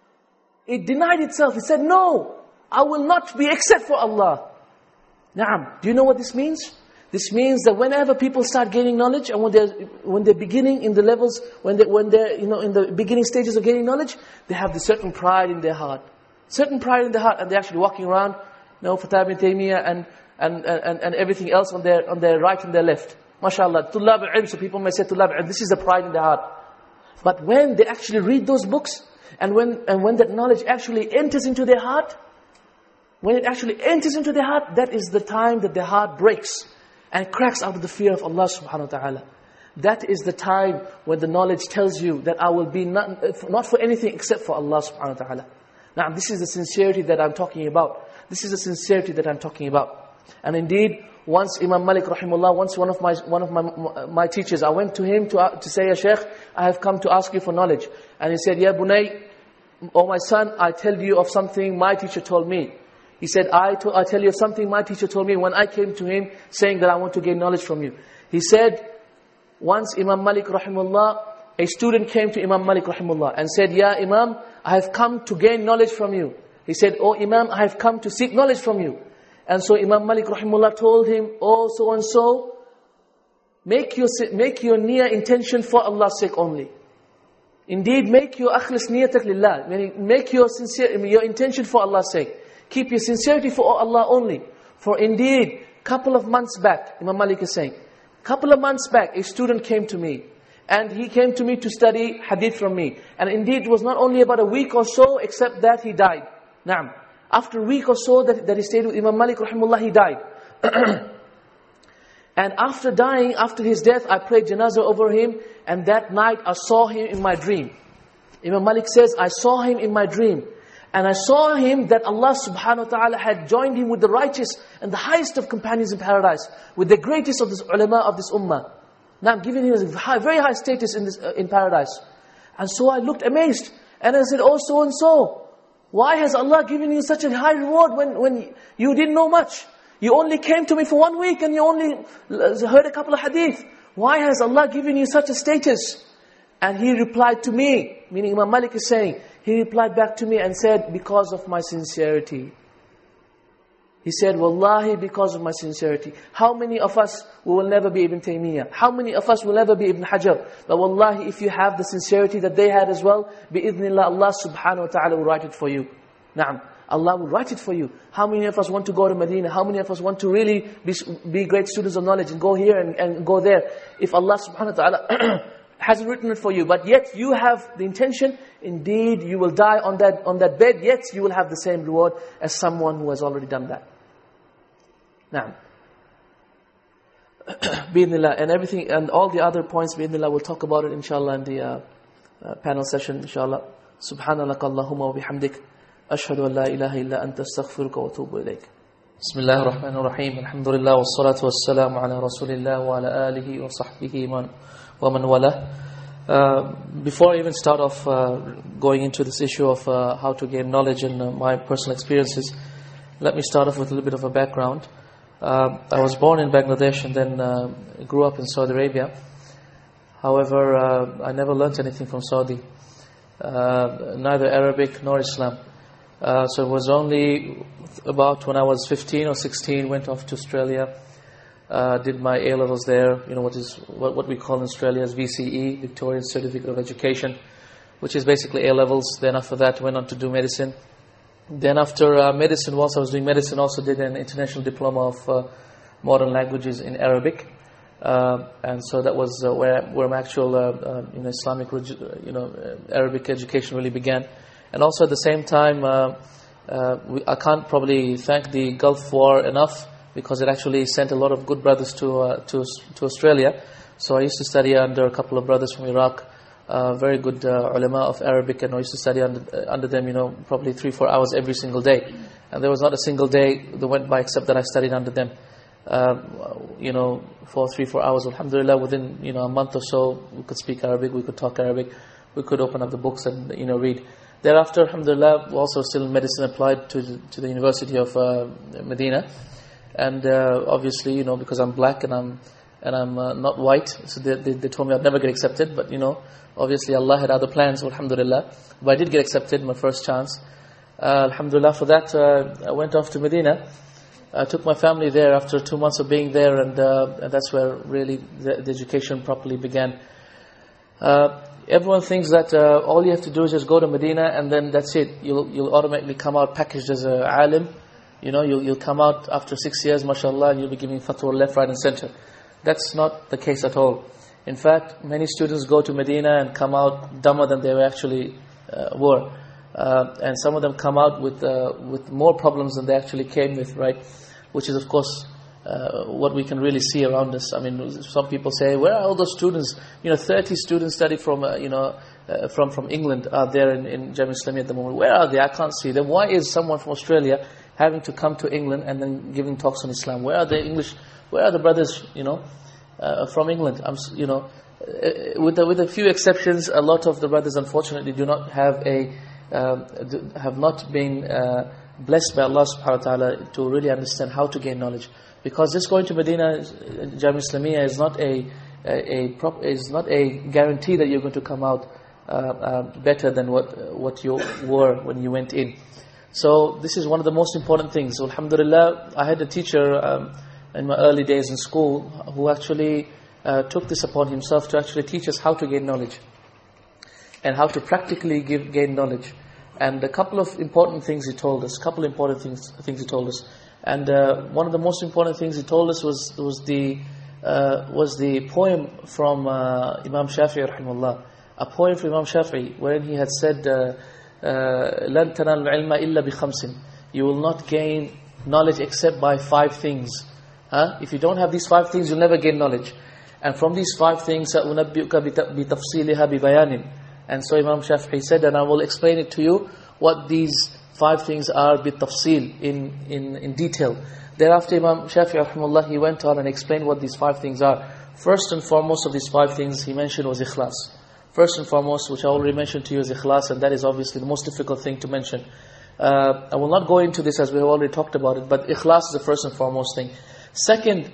It denied itself. It said, no, I will not be except for Allah. Naam. Do you know what this means? This means that whenever people start gaining knowledge, and when they're beginning in the levels, when they're in the beginning stages of gaining knowledge, they have this certain pride in their heart. Certain pride in their heart, and they're actually walking around, Fatah ibn Taymiyyah and everything else on their right and their left. MashaAllah, Tullab al-ilm, so people may say Tullab al-ilm, this is the pride in their heart. But when they actually read those books, and when that knowledge actually enters into their heart, when it actually enters into their heart, that is the time that their heart breaks and cracks out of the fear of Allah subhanahu wa ta'ala. That is the time when the knowledge tells you that I will be not for anything except for Allah subhanahu wa ta'ala. Now, this is the sincerity that I'm talking about. This is the sincerity that I'm talking about. And indeed, once Imam Malik rahimahullah, once one of my teachers, I went to him to say, Ya Shaykh, I have come to ask you for knowledge. And he said, Ya Bunay, oh my son, I tell you of something my teacher told me. He said, I tell you of something my teacher told me when I came to him saying that I want to gain knowledge from you. He said, once Imam Malik rahimahullah, a student came to Imam Malik rahimahullah and said, Ya Imam, I have come to gain knowledge from you. He said, oh Imam, I have come to seek knowledge from you. And so Imam Malik rahimahullah told him, oh so and so, make your niyyah intention for Allah's sake only. Indeed, make your akhlis niyatak lillah, meaning make your intention for Allah's sake. Keep your sincerity for Allah only. For indeed, couple of months back, Imam Malik is saying, couple of months back, a student came to me. And he came to me to study hadith from me. And indeed, it was not only about a week or so, except that he died. Naam. After a week or so that he stayed with Imam Malik rahimahullah, he died. And after dying, after his death, I prayed janazah over him. And that night, I saw him in my dream. Imam Malik says, I saw him in my dream. And I saw him that Allah subhanahu wa ta'ala had joined him with the righteous and the highest of companions in paradise, with the greatest of this ulama of this ummah. Now I'm giving him a very high status in paradise. And so I looked amazed. And I said, oh so and so, why has Allah given you such a high reward when you didn't know much? You only came to me for 1 week and you only heard a couple of hadith. Why has Allah given you such a status? And he replied to me, meaning Imam Malik is saying, he replied back to me and said, because of my sincerity. He said, Wallahi, because of my sincerity. How many of us will never be Ibn Taymiyyah? How many of us will never be Ibn Hajar? But Wallahi, if you have the sincerity that they had as well, bi'idhnillah, Allah subhanahu wa ta'ala will write it for you. Naam. Allah will write it for you. How many of us want to go to Medina? How many of us want to really be great students of knowledge and go here and go there? If Allah subhanahu wa ta'ala hasn't written it for you, but yet you have the intention, indeed you will die on that bed, yet you will have the same reward as someone who has already done that. Now, bi'idhnillah, and everything, and all the other points, bi'idhnillah, we'll talk about it inshallah in the panel session, inshallah. Subhanallah Allahumma wa bihamdik, ashhadu an la ilaha illa anta astaghfiruka wa atubu ilayk. Bismillahir Rahmanir Rahim. Alhamdulillah wassalatu wassalamu ala Rasulillah wa ala alihi wa sahbihi wa man wala. Before I even start off going into this issue of how to gain knowledge and my personal experiences, let me start off with a little bit of a background. I was born in Bangladesh and then grew up in Saudi Arabia. However, I never learnt anything from Saudi, neither Arabic nor Islam. So it was only about when I was 15 or 16, went off to Australia, did my A-levels there, what we call in Australia as VCE, Victorian Certificate of Education, which is basically A-levels. Then after that, went on to do medicine. Then after medicine, whilst I was doing medicine, also did an international diploma of modern languages in Arabic. And so that was where my actual Islamic, Arabic education really began. And also at the same time, I can't probably thank the Gulf War enough, because it actually sent a lot of good brothers to Australia. So I used to study under a couple of brothers from Iraq, very good ulama of Arabic, and I used to study under them, probably 3-4 hours every single day. And there was not a single day that went by except that I studied under them. For 3-4 hours, alhamdulillah, within a month or so, we could speak Arabic, we could talk Arabic, we could open up the books and read. Thereafter, alhamdulillah, also still medicine applied to the University of Medina. And obviously, because I'm black and I'm not white, so they told me I'd never get accepted. But obviously Allah had other plans, alhamdulillah. But I did get accepted, my first chance. Alhamdulillah, for that I went off to Medina. I took my family there after 2 months of being there, and that's where really the education properly began. Everyone thinks that all you have to do is just go to Medina and then that's it. You'll automatically come out packaged as a alim. You'll come out after 6 years, mashallah, and you'll be giving fatwa left, right and center. That's not the case at all. In fact, many students go to Medina and come out dumber than they actually were. And some of them come out with more problems than they actually came with, right? Which is, of course, what we can really see around us. I mean, some people say, where are all those students? 30 students study from England are there in Jamia Islamiyya at the moment. Where are they? I can't see them. Why is someone from Australia having to come to England and then giving talks on Islam? Where are the English? Where are the brothers? From England. With a few exceptions, a lot of the brothers, unfortunately, do not have not been blessed by Allah Subhanahu wa Taala to really understand how to gain knowledge. Because just going to Medina, Jamia Islamiyya is not a guarantee that you're going to come out better than what you were when you went in. So this is one of the most important things. Alhamdulillah, I had a teacher in my early days in school who actually took this upon himself to actually teach us how to gain knowledge and how to practically gain knowledge. And a couple of important things he told us. And one of the most important things he told us was the poem from Imam Shafi'i rahimahullah. A poem from Imam Shafi'i wherein he had said, لَن تَنَالُ الْعِلْمَ إِلَّا بِخَمْسٍ. You will not gain knowledge except by 5 things. If you don't have these 5 things, you'll never gain knowledge. And from these 5 things, سَأُنَبِّئُكَ بِتَفْصِيلِهَا بِبَيَانٍ. And so Imam Shafi'i said, and I will explain it to you, what these 5 things are, bitafsil, in detail. Thereafter, Imam Shafi'i rahimahullah, he went on and explained what these 5 things are. First and foremost of these 5 things he mentioned was ikhlas. First and foremost, which I already mentioned to you, is ikhlas, and that is obviously the most difficult thing to mention. I will not go into this as we have already talked about it, but ikhlas is the first and foremost thing. Second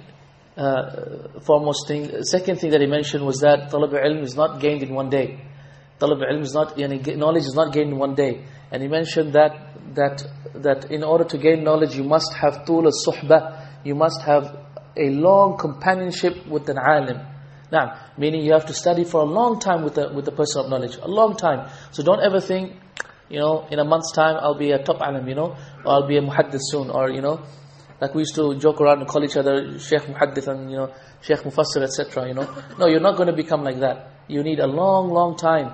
thing that he mentioned was that talab al-ilm is not gained in one day. Talab al-ilm is not, knowledge is not gained in one day. And he mentioned that in order to gain knowledge, you must have tul al-suhbah, you must have a long companionship with an alim. Now, meaning you have to study for a long time with the person of knowledge, a long time. So don't ever think, in a month's time I'll be a top alim, or I'll be a muhaddith soon, or like we used to joke around and call each other Sheikh Muhaddith and Sheikh Mufassir, etc. No, you're not going to become like that. You need a long time.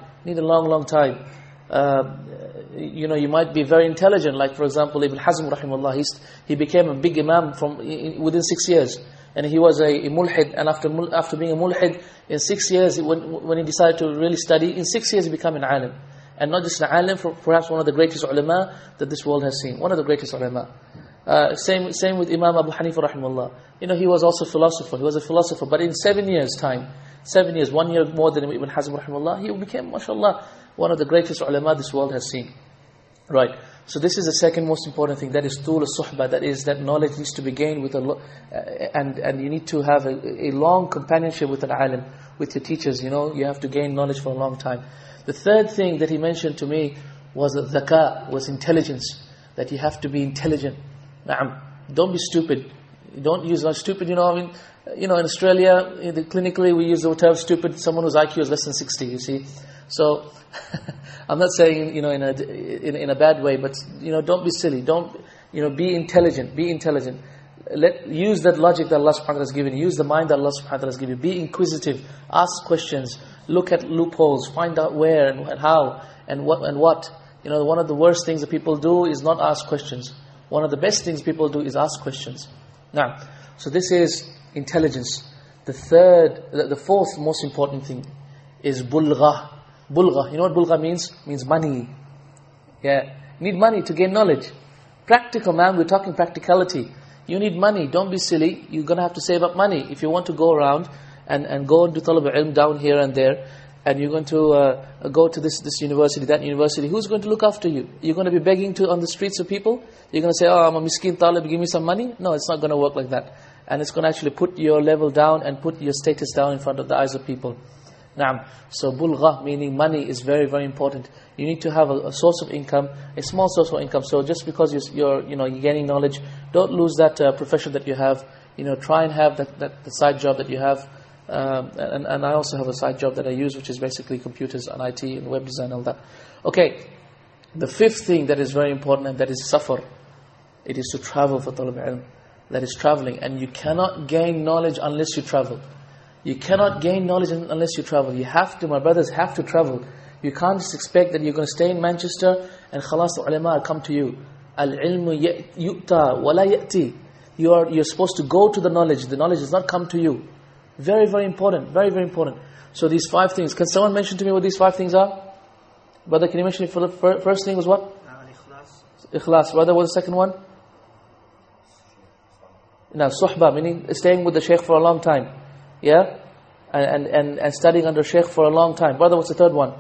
You might be very intelligent, like for example Ibn Hazm rahimahullah, he became a big imam within 6 years, and he was a mulhid, and after being a mulhid in 6 years, when he decided to really study, in 6 years he became an alim, and not just an alim, perhaps one of the greatest ulama that this world has seen, one of the greatest ulama. Same with Imam Abu Hanifa rahimahullah. He was also a philosopher. He was a philosopher, but in 7 years' time, 7 years, 1 year more than Ibn Hazm rahimahullah, he became, mashallah, one of the greatest ulama this world has seen. Right. So this is the second most important thing. That is tul al-suhbah. That is that knowledge needs to be gained with and you need to have a long companionship with an alim, with your teachers. You have to gain knowledge for a long time. The third thing that he mentioned to me was dhaka, was intelligence. That you have to be intelligent. Na'am. Don't be stupid. Don't use stupid. In Australia, clinically we use the term stupid. Someone whose IQ is less than 60. You see, so. I'm not saying in a bad way, but don't be silly. Don't be intelligent. Be intelligent. Use that logic that Allah subhanahu wa ta'ala has given you. Use the mind that Allah subhanahu wa ta'ala has given you. Be inquisitive. Ask questions. Look at loopholes. Find out where and how and what. One of the worst things that people do is not ask questions. One of the best things people do is ask questions. Now, so this is intelligence. The fourth most important thing is bulgha. Bulgha, you know what bulgha means? Means money. Yeah, you need money to gain knowledge. Practical, man, we're talking practicality. You need money, don't be silly. You're going to have to save up money if you want to go around and go and do talab al-ilm down here and there. And you're going to go to this university, that university. Who's going to look after you? You're going to be begging on the streets of people? You're going to say, I'm a miskin talib, give me some money? No, it's not going to work like that. And it's going to actually put your level down and put your status down in front of the eyes of people. Naam. So bulgha, meaning money, is very, very important. You need to have a source of income, a small source of income. So just because you're gaining knowledge, don't lose that profession that you have. Try and have the side job that you have. And I also have a side job that I use, which is basically computers and IT and web design and all that. Okay, the fifth thing that is very important, and that is safar. It is to travel for talab ilm. That is traveling. And you cannot gain knowledge unless you travel. You cannot gain knowledge unless you travel. You have to, my brothers, have to travel. You can't just expect that you're going to stay in Manchester and khalas, the ulama come to you. Al-ilmu yu'ta wa la ya'ti. You're supposed to go to the knowledge. The knowledge does not come to you. Very, very important. Very, very important. So these 5 things. Can someone mention to me what these 5 things are? Brother, can you mention it for the first thing was what? Ikhlas. Brother, what was the second one? Now, suhbah, meaning staying with the shaykh for a long time. Yeah? And studying under shaykh for a long time. Brother, what's the third one?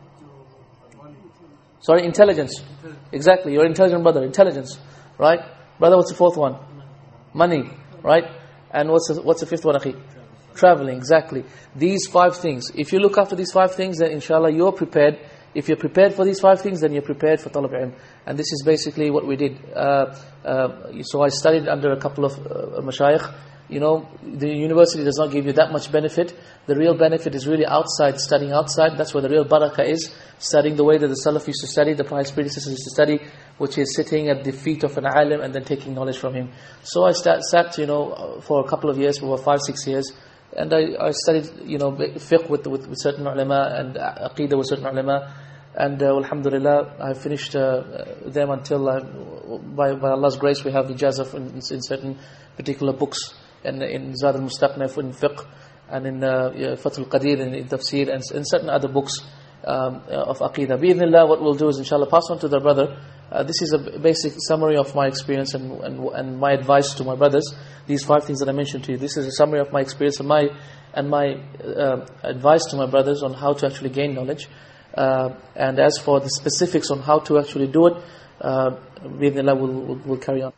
Sorry, intelligence. Exactly, you're an intelligent brother. Intelligence. Right? Brother, what's the fourth one? Money. Right? And what's the fifth one, akhi? Traveling, exactly. These 5 things. If you look after these 5 things, then inshallah you're prepared. If you're prepared for these 5 things, then you're prepared for talab ilm. And this is basically what we did. So I studied under a couple of mashayikh. The university does not give you that much benefit. The real benefit is really outside, studying outside. That's where the real barakah is. Studying the way that the Salaf used to study, the pious predecessors used to study, which is sitting at the feet of an alim and then taking knowledge from him. So I sat, for a couple of years, for 5-6 years, and I studied, fiqh with certain ulama and aqeedah with certain ulama. And alhamdulillah, I finished them until, by Allah's grace, we have ijazah in certain particular books. In Zad al-Mustaqnaf, in fiqh, and in Fath al-Qadir, and in tafsir, and in certain other books of aqidah. Bi-idhnillah, what we'll do is inshallah pass on to the brother. This is a basic summary of my experience and my advice to my brothers. These 5 things that I mentioned to you. This is a summary of my experience and my advice to my brothers on how to actually gain knowledge. And as for the specifics on how to actually do it, bi-idhnillah, we'll carry on.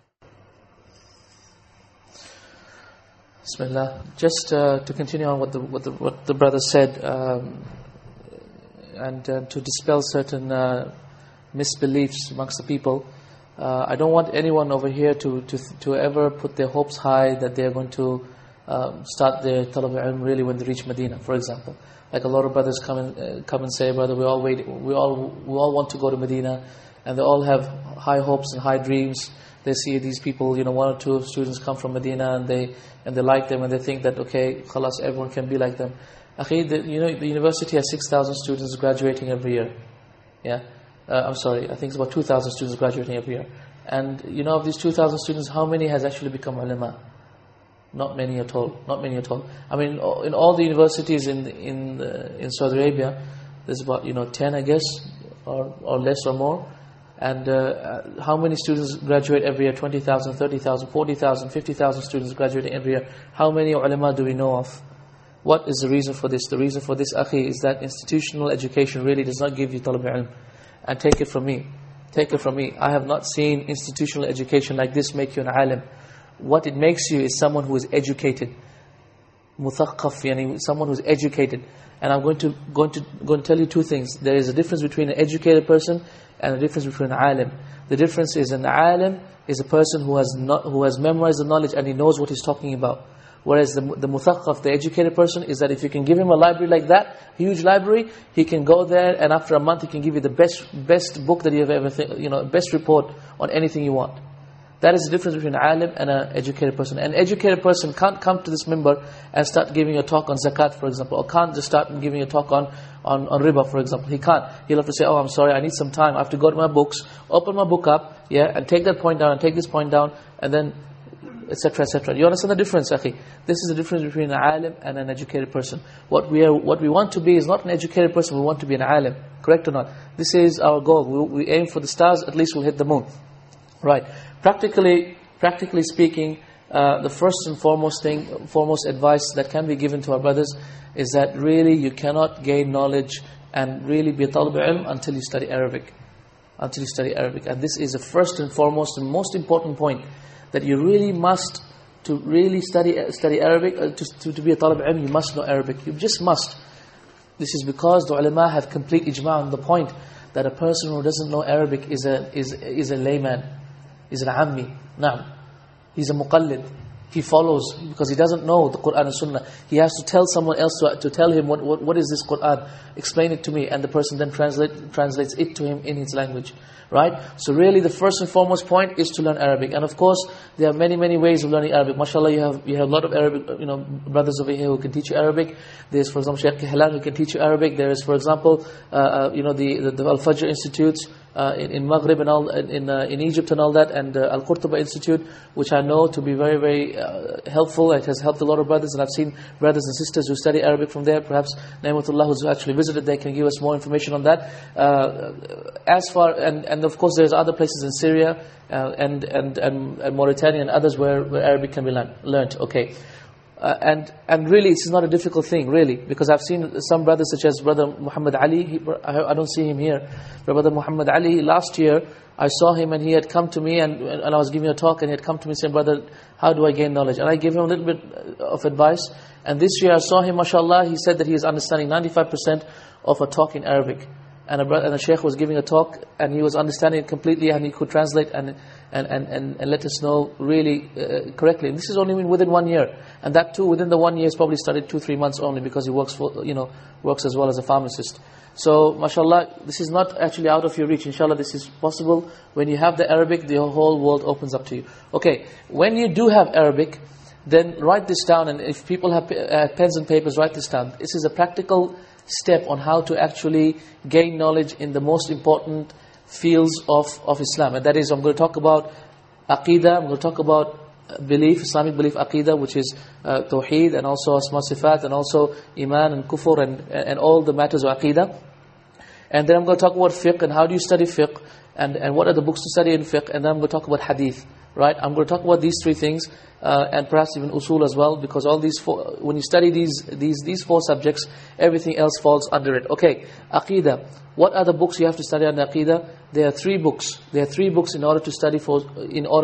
Bismillah. Just to continue on what the brother said, and to dispel certain misbeliefs amongst the people. I don't want anyone over here to ever put their hopes high that they are going to start their talab al-ilm really when they reach Medina, for example. Like a lot of brothers come and say, brother, we all want to go to Medina, and they all have high hopes and high dreams. They see these people, 1 or 2 students come from Medina, and they like them, and they think that, okay, khalas, everyone can be like them. Akhi, the university has 6,000 students graduating every year. Yeah, I'm sorry, I think it's about 2,000 students graduating every year. And of these 2,000 students, how many has actually become ulama? Not many at all. Not many at all. I mean, in all the universities in Saudi Arabia, there's about 10, I guess, or less or more. And how many students graduate every year? 20,000, 30,000, 40,000, 50,000 students graduating every year. How many ulama do we know of? What is the reason for this? The reason for this, akhi, is that institutional education really does not give you talab ilm. And take it from me. Take it from me. I have not seen institutional education like this make you an alim. What it makes you is someone who is educated. Muthaqqaf, yani someone who is educated. And I'm going to tell you two things. There is a difference between an educated person and a difference between an alim. The difference is an alim is a person who has memorized the knowledge and he knows what he's talking about. Whereas the muthaqqaf, the educated person, is that if you can give him a library like that, huge library, he can go there and after a month he can give you the best book that you have ever, best report on anything you want. That is the difference between an alim and an educated person. An educated person can't come to this minbar and start giving a talk on zakat, for example, or can't just start giving a talk on riba, for example. He can't. He'll have to say, oh, I'm sorry, I need some time. I have to go to my books, open my book up, and take that point down, and take this point down, and then, etc., etc. You understand the difference, akhi? This is the difference between an alim and an educated person. What we want to be is not an educated person, we want to be an alim. Correct or not? This is our goal. We aim for the stars, at least we'll hit the moon. Right. Practically speaking, the first and foremost advice that can be given to our brothers is that really you cannot gain knowledge and really be a talib ilm until you study Arabic. Until you study Arabic. And this is the first and foremost and most important point, that you really must, to really study Arabic, to be a talib ilm, you must know Arabic. You just must. This is because the ulama have complete ijma' on the point that a person who doesn't know Arabic is a layman. He's an ammi. Naam. He's a muqallid. He follows because he doesn't know the Qur'an and Sunnah. He has to tell someone else to tell him what is this Qur'an. Explain it to me, and the person then translates it to him in his language. Right? So really the first and foremost point is to learn Arabic. And of course, there are many ways of learning Arabic. MashaAllah, you have a lot of Arabic, brothers over here who can teach you Arabic. There's, for example, Shaykh Hilal who can teach you Arabic. There is, for example, the Al-Fajr Institutes in Maghrib and all, in Egypt and all that, and Al-Qurtuba Institute, which I know to be very helpful. It has helped a lot of brothers, and I've seen brothers and sisters who study Arabic from there. Perhaps Naimatullah, who's actually visited there, can give us more information on that. And of course there's other places in Syria and Mauritania and others where Arabic can be learnt. Okay. And really it's not a difficult thing, really, because I've seen some brothers such as Brother Muhammad Ali. I don't see him here. Brother Muhammad Ali, last year I saw him and he had come to me and I was giving a talk, and he had come to me saying, brother, how do I gain knowledge? And I gave him a little bit of advice. And this year I saw him, mashallah, he said that he is understanding 95% of a talk in Arabic. And a sheikh was giving a talk and he was understanding it completely, and he could translate and let us know really correctly. And this is only within 1 year, and that too within the 1 year he's probably studied 2-3 months only, because he works as well as a pharmacist. So mashallah, this is not actually out of your reach. Inshallah, this is possible. When you have the Arabic, the whole world opens up to you. Okay, when you do have Arabic, then write this down, and if people have pens and papers, write this down. This is a practical step on how to actually gain knowledge in the most important fields of Islam. And that is, I'm going to talk about Aqidah, I'm going to talk about belief, Islamic belief, Aqidah, which is Tawheed, and also Asma Sifat, and also Iman and Kufr, and all the matters of Aqidah. And then I'm going to talk about fiqh, and how do you study fiqh, and what are the books to study in fiqh, and then I'm going to talk about hadith. Right? I'm going to talk about these 3 things, and perhaps even usul as well, because all these when you study these 4 subjects, everything else falls under it. Okay, Aqidah. What are the books you have to study on Aqidah? There are 3 books. There are 3 books in order to study in order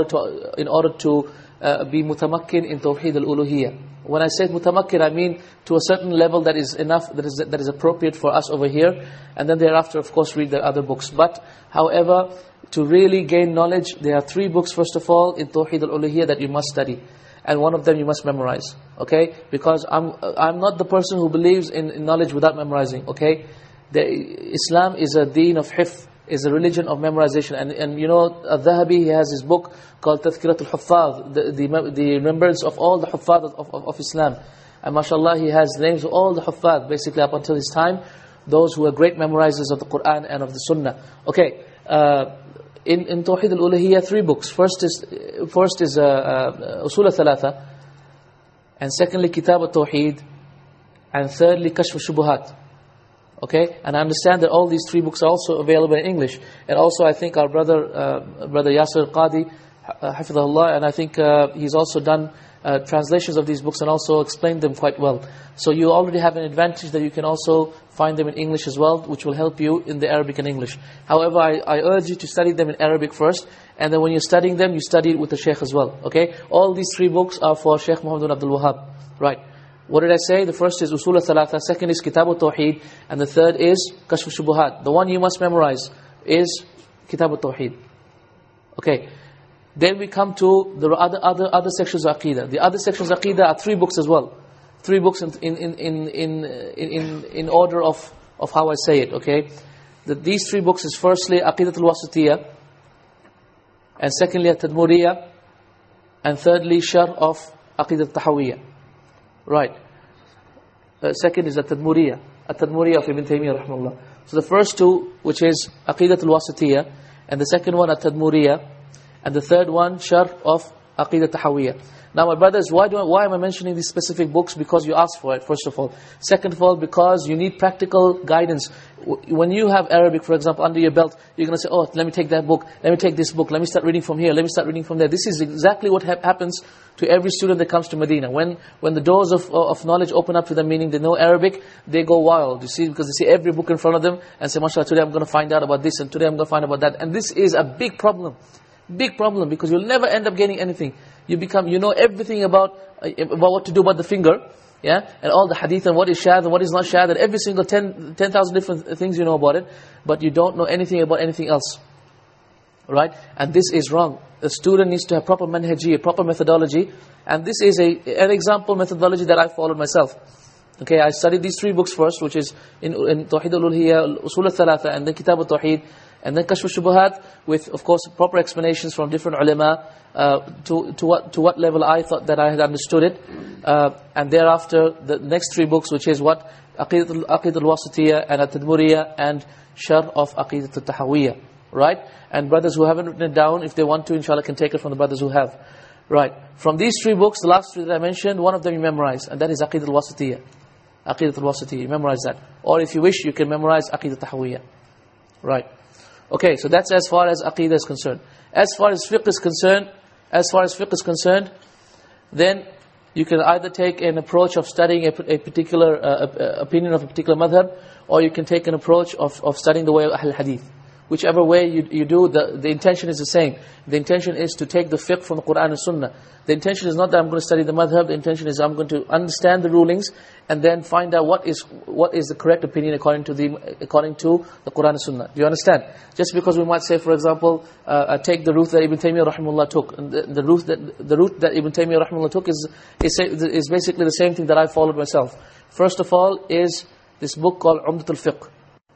to be mutamakkin in Tawheed al-Uluhiyyah. When I say mutamakkin, I mean to a certain level that is enough, that is appropriate for us over here, and then thereafter, of course, read the other books. But, however, to really gain knowledge, there are 3 books, first of all, in Tawheed al-Uluhiyyah that you must study. And one of them you must memorize. Okay? Because I'm not the person who believes in knowledge without memorizing. Okay? Islam is a deen of hifz, is a religion of memorization. And you know, Al-Dhahabi, he has his book called Tadhkirat al-Huffaz, the remembrance of all the Huffaz of Islam. And mashallah, he has names of all the Huffaz, basically up until his time, those who are great memorizers of the Qur'an and of the Sunnah. Okay, in Tawheed al-Uluhiyyah, 3 books. First is Usul al-Thalatha, and secondly Kitab al-Tawheed, and thirdly Kashf al-Shubuhat. Okay, and I understand that all these 3 books are also available in English. And also I think our brother Yasir Qadi, Hafidhullah, and I think he's also done translations of these books and also explained them quite well. So you already have an advantage that you can also find them in English as well, which will help you in the Arabic and English. However, I urge you to study them in Arabic first, and then when you're studying them, you study it with the Shaykh as well. Okay, all these 3 books are for Shaykh Muhammad bin Abdul Wahhab. Right. What did I say? The first is Usul al-Thalatha, second is Kitab al-Tawheed, and the third is Kashf al-Shubuhat. The one you must memorize is Kitab al-Tawheed. Okay. Then we come to the other sections of Aqidah. The other sections of Aqidah are 3 books as well. 3 books in order of how I say it. Okay. These 3 books is firstly Aqidat al-Wasitiyah, and secondly At-Tadmuriyah, and thirdly Sharh of Aqidat al-Tahawiyah. Right. Second is At-Tadmuriyah. At-Tadmuriyah of Ibn Taymiyyah rahimahullah. So the first 2, which is Aqidat al-Wasitiyah, and the second one At-Tadmuriyah, and the third one Sharh of Aqidat al-Tahawiyah. Now my brothers, why am I mentioning these specific books? Because you asked for it, first of all. Second of all, because you need practical guidance. When you have Arabic, for example, under your belt, you're going to say, oh, let me take that book, let me take this book, let me start reading from here, let me start reading from there. This is exactly what happens to every student that comes to Medina. When the doors of knowledge open up to them, meaning they know Arabic, they go wild, you see, because they see every book in front of them and say, mashallah, today I'm going to find out about this, and today I'm going to find out about that. And this is a big problem. Big problem, because you'll never end up getting anything. You know everything about what to do about the finger, yeah, and all the hadith and what is shadh and what is not shadh, and every single 10,000 different things you know about it, but you don't know anything about anything else, right? And this is wrong. The student needs to have proper manhajiyya, proper methodology, and this is an example methodology that I followed myself. Okay, I studied these 3 books first, which is in Tawheed al-Uluhiyyah, Usul al-Thalatha, and then Kitab al-Tawheed, and then Kashf al-Shubuhat, with, of course, proper explanations from different ulama, to what level I thought that I had understood it. And thereafter, the next 3 books, which is what? Aqidat al-Wasitiyah, and At-Tadmuriyah, and Sharh of Aqidat al-Tahawiyah. Right? And brothers who haven't written it down, if they want to, inshallah, can take it from the brothers who have. Right. From these 3 books, the last 3 that I mentioned, one of them you memorize, and that is Aqidat al-Wasitiyah. Aqidat al-Wasitiyah, you memorize that. Or if you wish, you can memorize Aqidat al-Tahawiyah. Right. Okay, so that's as far as Aqidah is concerned. As far as fiqh is concerned, then you can either take an approach of studying a particular opinion of a particular madhab, or you can take an approach of studying the way of Ahl Hadith. Whichever way you do, the intention is the same. The intention is to take the fiqh from the Qur'an and Sunnah. The intention is not that I'm going to study the madhab. The intention is I'm going to understand the rulings and then find out what is the correct opinion according to the Qur'an and Sunnah. Do you understand? Just because we might say, for example, take the route that Ibn Taymiyyah rahimahullah took. And the route that Ibn Taymiyyah rahimahullah took is basically the same thing that I followed myself. First of all is this book called Umdat al-Fiqh.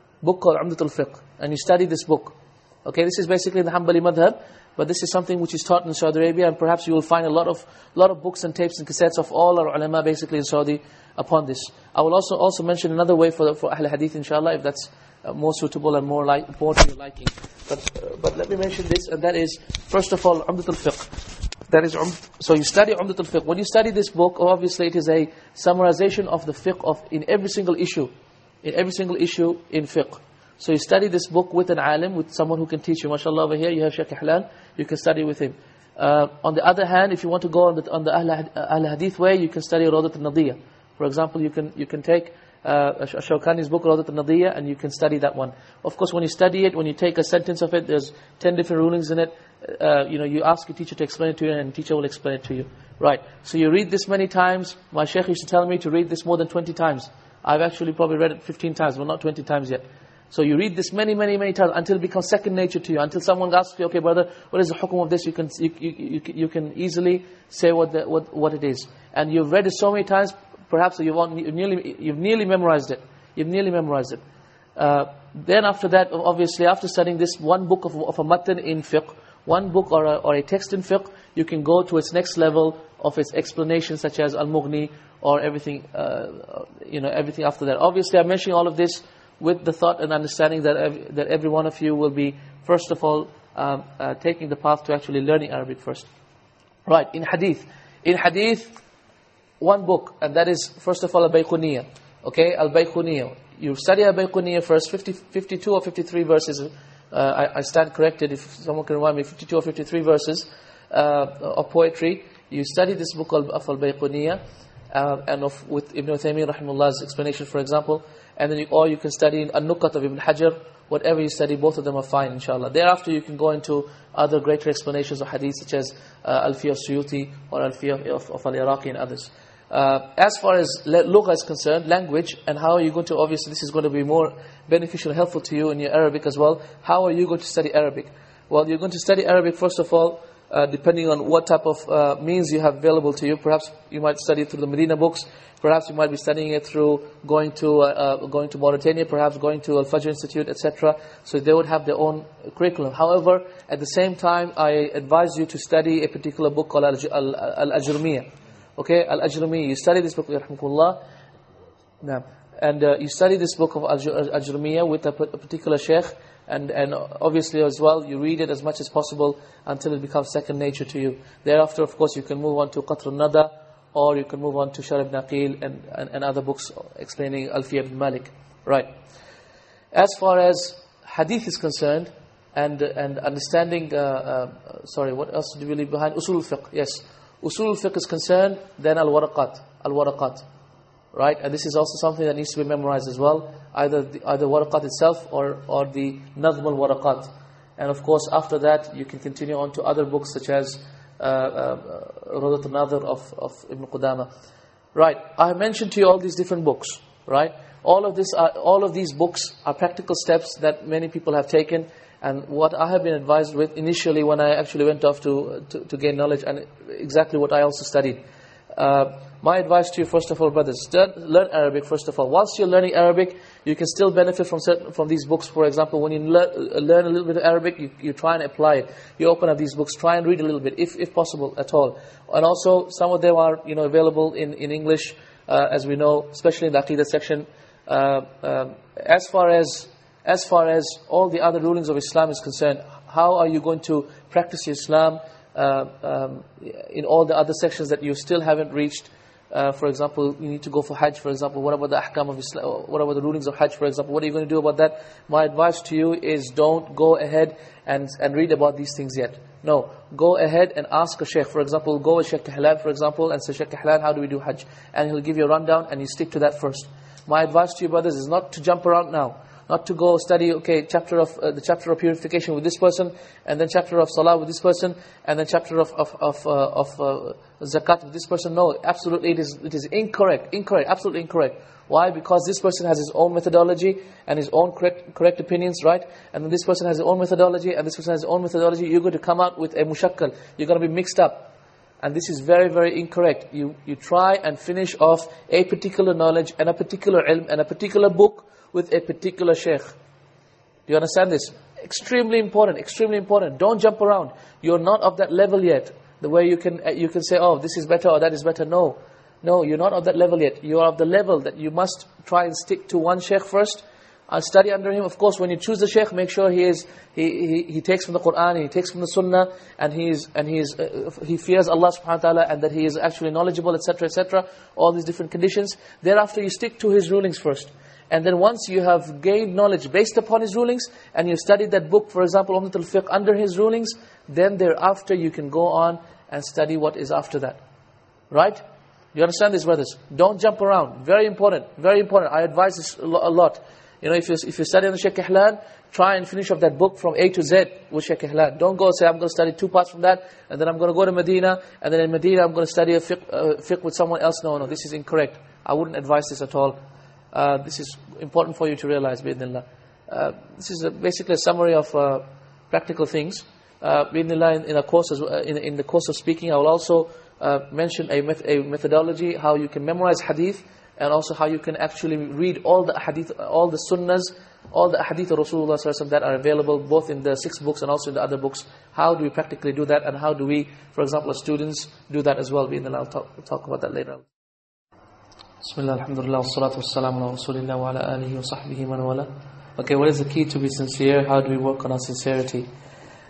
And you study this book. Okay, this is basically the Hanbali madhab, but this is something which is taught in Saudi Arabia, and perhaps you will find a lot of books and tapes and cassettes of all our ulama basically in Saudi upon this. I will also mention another way for Ahl Hadith, inshallah, if that's more suitable and more to your liking. But let me mention this, and that is, first of all, Umdat al-Fiqh. So you study Umdat al-Fiqh. When you study this book, obviously it is a summarization of the fiqh in every single issue in fiqh. So you study this book with an alim, with someone who can teach you. MashaAllah, over here you have Shaykh Ihlan, you can study with him. On the other hand, if you want to go on the Ahl Hadith way, you can study Rawdat al-Nadiyah. For example, you can take Shawkani's book, Rawdat al-Nadiyah, and you can study that one. Of course, when you study it, when you take a sentence of it, there's 10 different rulings in it. You ask your teacher to explain it to you, and the teacher will explain it to you. Right. So you read this many times. My Shaykh used to tell me to read this more than 20 times. I've actually probably read it 15 times, but not 20 times yet. So you read this many times until it becomes second nature to you. Until someone asks you, okay, brother, what is the hukum of this? You can easily say what it is. And you've read it so many times, perhaps you've nearly memorized it. Then after that, obviously, after studying this one book of a matan in fiqh, one book or a text in fiqh, you can go to its next level of its explanation, such as Al-Mughni or everything, everything after that. Obviously, I'm mentioning all of this with the thought and understanding that every one of you will be, first of all, taking the path to actually learning Arabic first. Right, in hadith, one book, and that is, first of all, Al-Bayquniyah. Okay, Al-Bayquniyya. You study Al-Bayquniyya first, 52 or 53 verses. I stand corrected if someone can remind me, 52 or 53 verses of poetry. You study this book of Al-Bayquniyya, and with Ibn Uthaymeen rahimahullah's explanation, for example, and then or you can study An-Nukat of Ibn Hajar. Whatever you study, both of them are fine, inshallah. Thereafter, you can go into other greater explanations of hadith, such as Alfiyah of Suyuti or Alfiyah of Al-Iraqi and others. As far as lugha is concerned, language, and how are you going to, obviously this is going to be more beneficial and helpful to you in your Arabic as well. How are you going to study Arabic? Well, you're going to study Arabic, first of all, depending on what type of means you have available to you. Perhaps you might study it through the Medina books. Perhaps you might be studying it through going to Mauritania, perhaps going to Al-Fajr Institute, etc. So they would have their own curriculum. However, at the same time, I advise you to study a particular book called Al-Ajrumiyyah. Okay, Al-Ajrumiyyah. You study this book, Yarhamukullah. And you study this book of Al-Ajrumiyyah with a particular sheikh. And obviously as well, you read it as much as possible until it becomes second nature to you. Thereafter, of course, you can move on to Qatr al-Nada, or you can move on to Sharh ibn Aqil and other books explaining Alfiyah ibn Malik. Right. As far as hadith is concerned, and understanding, sorry, what else do we leave behind? Usul al-Fiqh, yes. Usul al-Fiqh is concerned, then al-Waraqat. Right, and this is also something that needs to be memorized as well, either Waraqat itself or the Nazm al-Waraqat. And of course, after that, you can continue on to other books such as Rawdat al-Nadhr of Ibn Qudama. Right, I have mentioned to you all these different books. Right, all of these books are practical steps that many people have taken, and what I have been advised with initially when I actually went off to gain knowledge, and exactly what I also studied. My advice to you, first of all, brothers, learn Arabic first of all. Whilst you're learning Arabic, you can still benefit from these books. For example, when you learn a little bit of Arabic, you try and apply it. You open up these books, try and read a little bit, if possible at all. And also, some of them are available in English, as we know, especially in the Aqidah section. As far as all the other rulings of Islam is concerned, how are you going to practice Islam in all the other sections that you still haven't reached? For example, you need to go for Hajj, for example. What about the ahkam of Islam? What about the rulings of Hajj, for example? What are you going to do about that? My advice to you is don't go ahead and read about these things yet. No, go ahead and ask a sheikh. For example, go with Sheikh Kahlan, for example, and say, Sheikh Kahlan, how do we do Hajj? And he'll give you a rundown, and you stick to that first. My advice to you, brothers, is not to jump around now. Not to go study, the chapter of purification with this person, and then chapter of salah with this person, and then chapter of zakat with this person. No, absolutely, it is incorrect, absolutely incorrect. Why? Because this person has his own methodology and his own correct opinions, right? And then this person has his own methodology, and this person has his own methodology. You're going to come out with a mushakkal. You're going to be mixed up. And this is very, very incorrect. You try and finish off a particular knowledge and a particular ilm and a particular book with a particular sheikh. Do you understand this? Extremely important. Don't jump around. You're not of that level yet. The way you can say, oh, this is better or that is better. No, you're not of that level yet. You are of the level that you must try and stick to one sheikh first. Study under him. Of course, when you choose the sheikh, make sure he takes from the Quran, he takes from the Sunnah, and he fears Allah subhanahu wa ta'ala, and that he is actually knowledgeable, etc., etc. All these different conditions. Thereafter, you stick to his rulings first. And then once you have gained knowledge based upon his rulings, and you studied that book, for example, Umdat al-Fiqh, under his rulings, then thereafter you can go on and study what is after that. Right? You understand this, brothers? Don't jump around. Very important. I advise this a lot. If you study on Sheikh Kahlan, try and finish off that book from A to Z with Sheikh Kahlan. Don't go say, I'm going to study 2 parts from that, and then I'm going to go to Medina, and then in Medina I'm going to study a fiqh with someone else. No, this is incorrect. I wouldn't advise this at all. This is important for you to realize, bi'idhnillah. This is basically a summary of practical things. Bi'idhnillah, in the course of speaking, I will also mention a methodology, how you can memorize hadith, and also how you can actually read all the hadith, all the sunnahs, all the hadith of Rasulullah ﷺ that are available both in the 6 books and also in the other books. How do we practically do that, and how do we, for example, as students, do that as well? Bi'idhnillah, I'll talk about that later. Bismillah, alhamdulillah, wassalatu wassalamu ala rasulillah wa ala alihi wa sahbihi man wala. Okay, what is the key to be sincere? How do we work on our sincerity?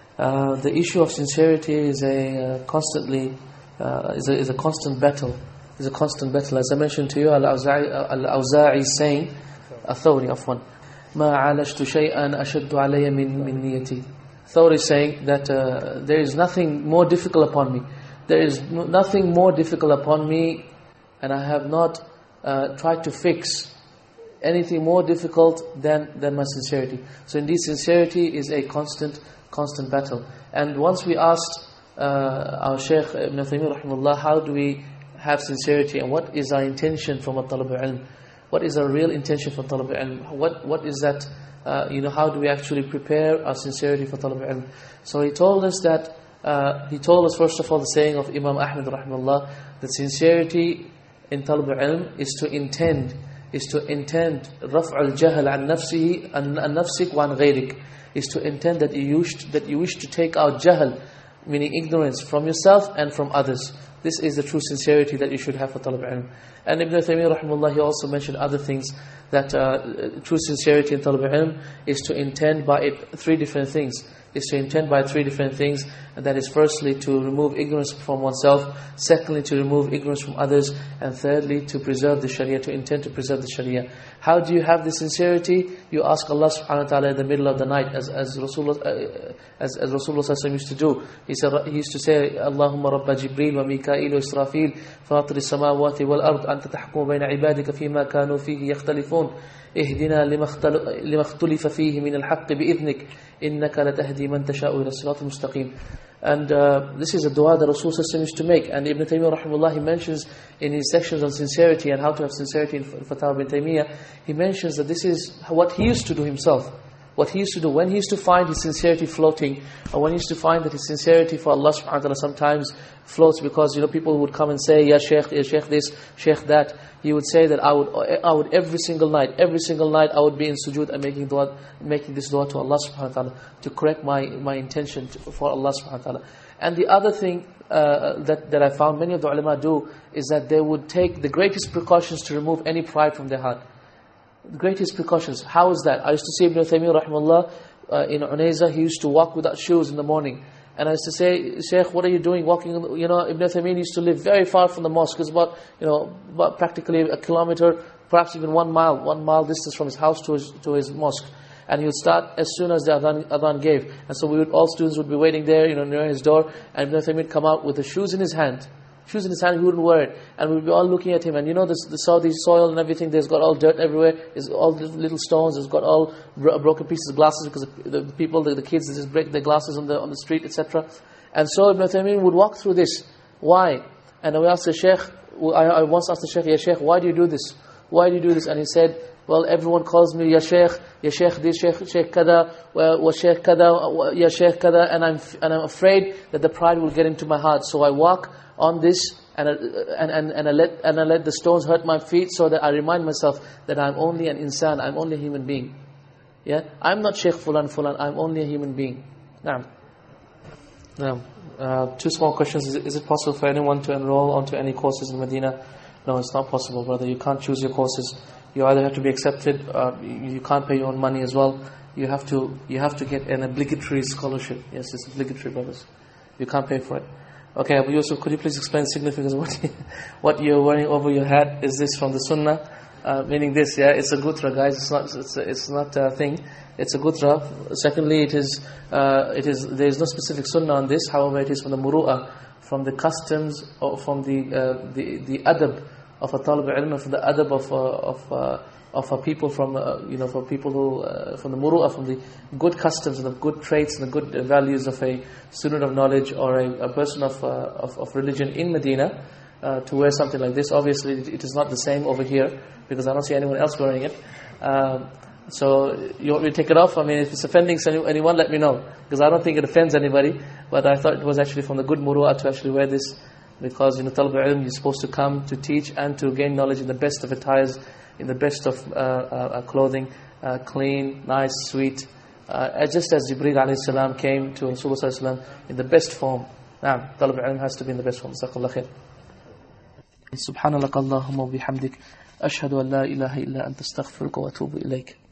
The issue of sincerity is a constant battle is a constant battle. As I mentioned to you, Al-Awza'i saying, Athawri afwan, مَا عَالَجْتُ شَيْئًا أَشَدُّ عَلَيَّ مِن نِيَّتِي. Thawri is saying that there is nothing more difficult upon me. There is nothing more difficult upon me, and I have not tried to fix anything more difficult than my sincerity. So indeed, sincerity is a constant battle. And once we asked our Shaykh Ibn Taymiyyah rahimahullah, how do we have sincerity, and what is our intention from talab al-ilm? What is our real intention for talab al-ilm? What is that, how do we actually prepare our sincerity for talab al-ilm? So he told us first of all the saying of Imam Ahmad rahimahullah, that sincerity in talab al-ilm is to intend رفع الجهل عن نفسه عن نفسك وعن غيرك, is to intend that you wish to take out jahl, meaning ignorance, from yourself and from others. This is the true sincerity that you should have for talab al-ilm. And Ibn Taymiyyah rahimahullah, he also mentioned other things, that true sincerity in talab al-ilm is to intend by it three different things. And that is firstly to remove ignorance from oneself, secondly to remove ignorance from others, and thirdly to preserve the Sharia, to intend to preserve the Sharia. How do you have this sincerity? You ask Allah subhanahu wa ta'ala in the middle of the night, as Rasulullah used to do. He used to say, Allahumma rabba Jibreel wa Mikail wa Israfil fatir as-samawati wal ard anta tahkum bayna ibadika fima kanu fihi yakhtalifun اهدنا لما اختلف فيه من الحق بإذنك إنك لتهدي من تشاء إلى الصراط المستقيم. And this is a dua that Rasul used to make. And Ibn Taymiyyah rahimahullah, he mentions in his sections on sincerity and how to have sincerity in Fatwa Ibn Taymiyyah, he mentions that this is what he used to do himself. What he used to do when he used to find his sincerity floating, or when he used to find that his sincerity for Allah subhanahu wa ta'ala sometimes floats, because people would come and say, Ya Shaykh this, Shaykh that. He would say that I would every single night I would be in sujood and making this dua to Allah subhanahu wa ta'ala, to correct my intention for Allah subhanahu wa ta'ala. And the other thing that I found many of the ulama do, is that they would take the greatest precautions to remove any pride from their heart. The greatest precautions. How is that? I used to see Ibn Taymiyyah rahimahullah in Unayza, he used to walk without shoes in the morning. And I used to say, Shaykh, what are you doing walking? Ibn Taymiyyah used to live very far from the mosque. It's about practically a kilometer, perhaps even 1 mile distance from his house to his mosque. And he would start as soon as the adhan gave. And so all students would be waiting there, near his door. And Ibn Taymiyyah would come out with the shoes in his hand. He wouldn't wear it. And we'd be all looking at him. And the Saudi soil and everything, there's got all dirt everywhere. There's all little stones. There's got all broken pieces of glasses, because the people, the kids, they just break their glasses on the street, etc. And so Ibn Taymiyyah would walk through this. Why? And I asked the Shaykh, I once asked the Shaykh, Ya Shaykh, why do you do this? Why do you do this? And he said, well, everyone calls me Ya Shaykh this, Shaykh kada, wa Shaykh kada, Ya Shaykh kada, and I'm afraid that the pride will get into my heart. So I walk on this, and I let the stones hurt my feet, so that I remind myself that I'm only an insan, I'm only a human being. Yeah, I'm not Shaykh Fulan, I'm only a human being. Now, two small questions. Is it possible for anyone to enroll onto any courses in Medina? No, it's not possible, brother. You can't choose your courses. You either have to be accepted, you can't pay your own money as well. You have to get an obligatory scholarship. Yes, it's obligatory, brothers. You can't pay for it. Okay, Abu Yusuf, could you please explain the significance of what you're wearing over your head? Is this from the Sunnah? Meaning this, yeah, it's a gutra, guys. It's not a thing. It's a gutra. Secondly, there is no specific Sunnah on this. However, it is from the muru'ah, from the customs, or from the adab of a talib al-ilm, from the adab of a people, from for people who from the muru'ah, from the good customs and the good traits and the good values of a student of knowledge or a person of religion in Medina, to wear something like this. Obviously, it is not the same over here, because I don't see anyone else wearing it. So you want me to take it off? I mean, if it's offending anyone, let me know, because I don't think it offends anybody. But I thought it was actually from the good muru'ah to actually wear this, because talib al-ilm, you're supposed to come to teach and to gain knowledge in the best of attires, in the best of clothing, clean, nice, sweet, just as Jibreel alayhi salam came to Rasulullah sallallahu alayhi wa sallam in the best form. Now, talib al-ilm has to be in the best form. Jazakallah khair. Subhanallah Allahumma wa bihamdik, ashhadu an la ilaha illa anta astaghfiruka wa atubu ilayk.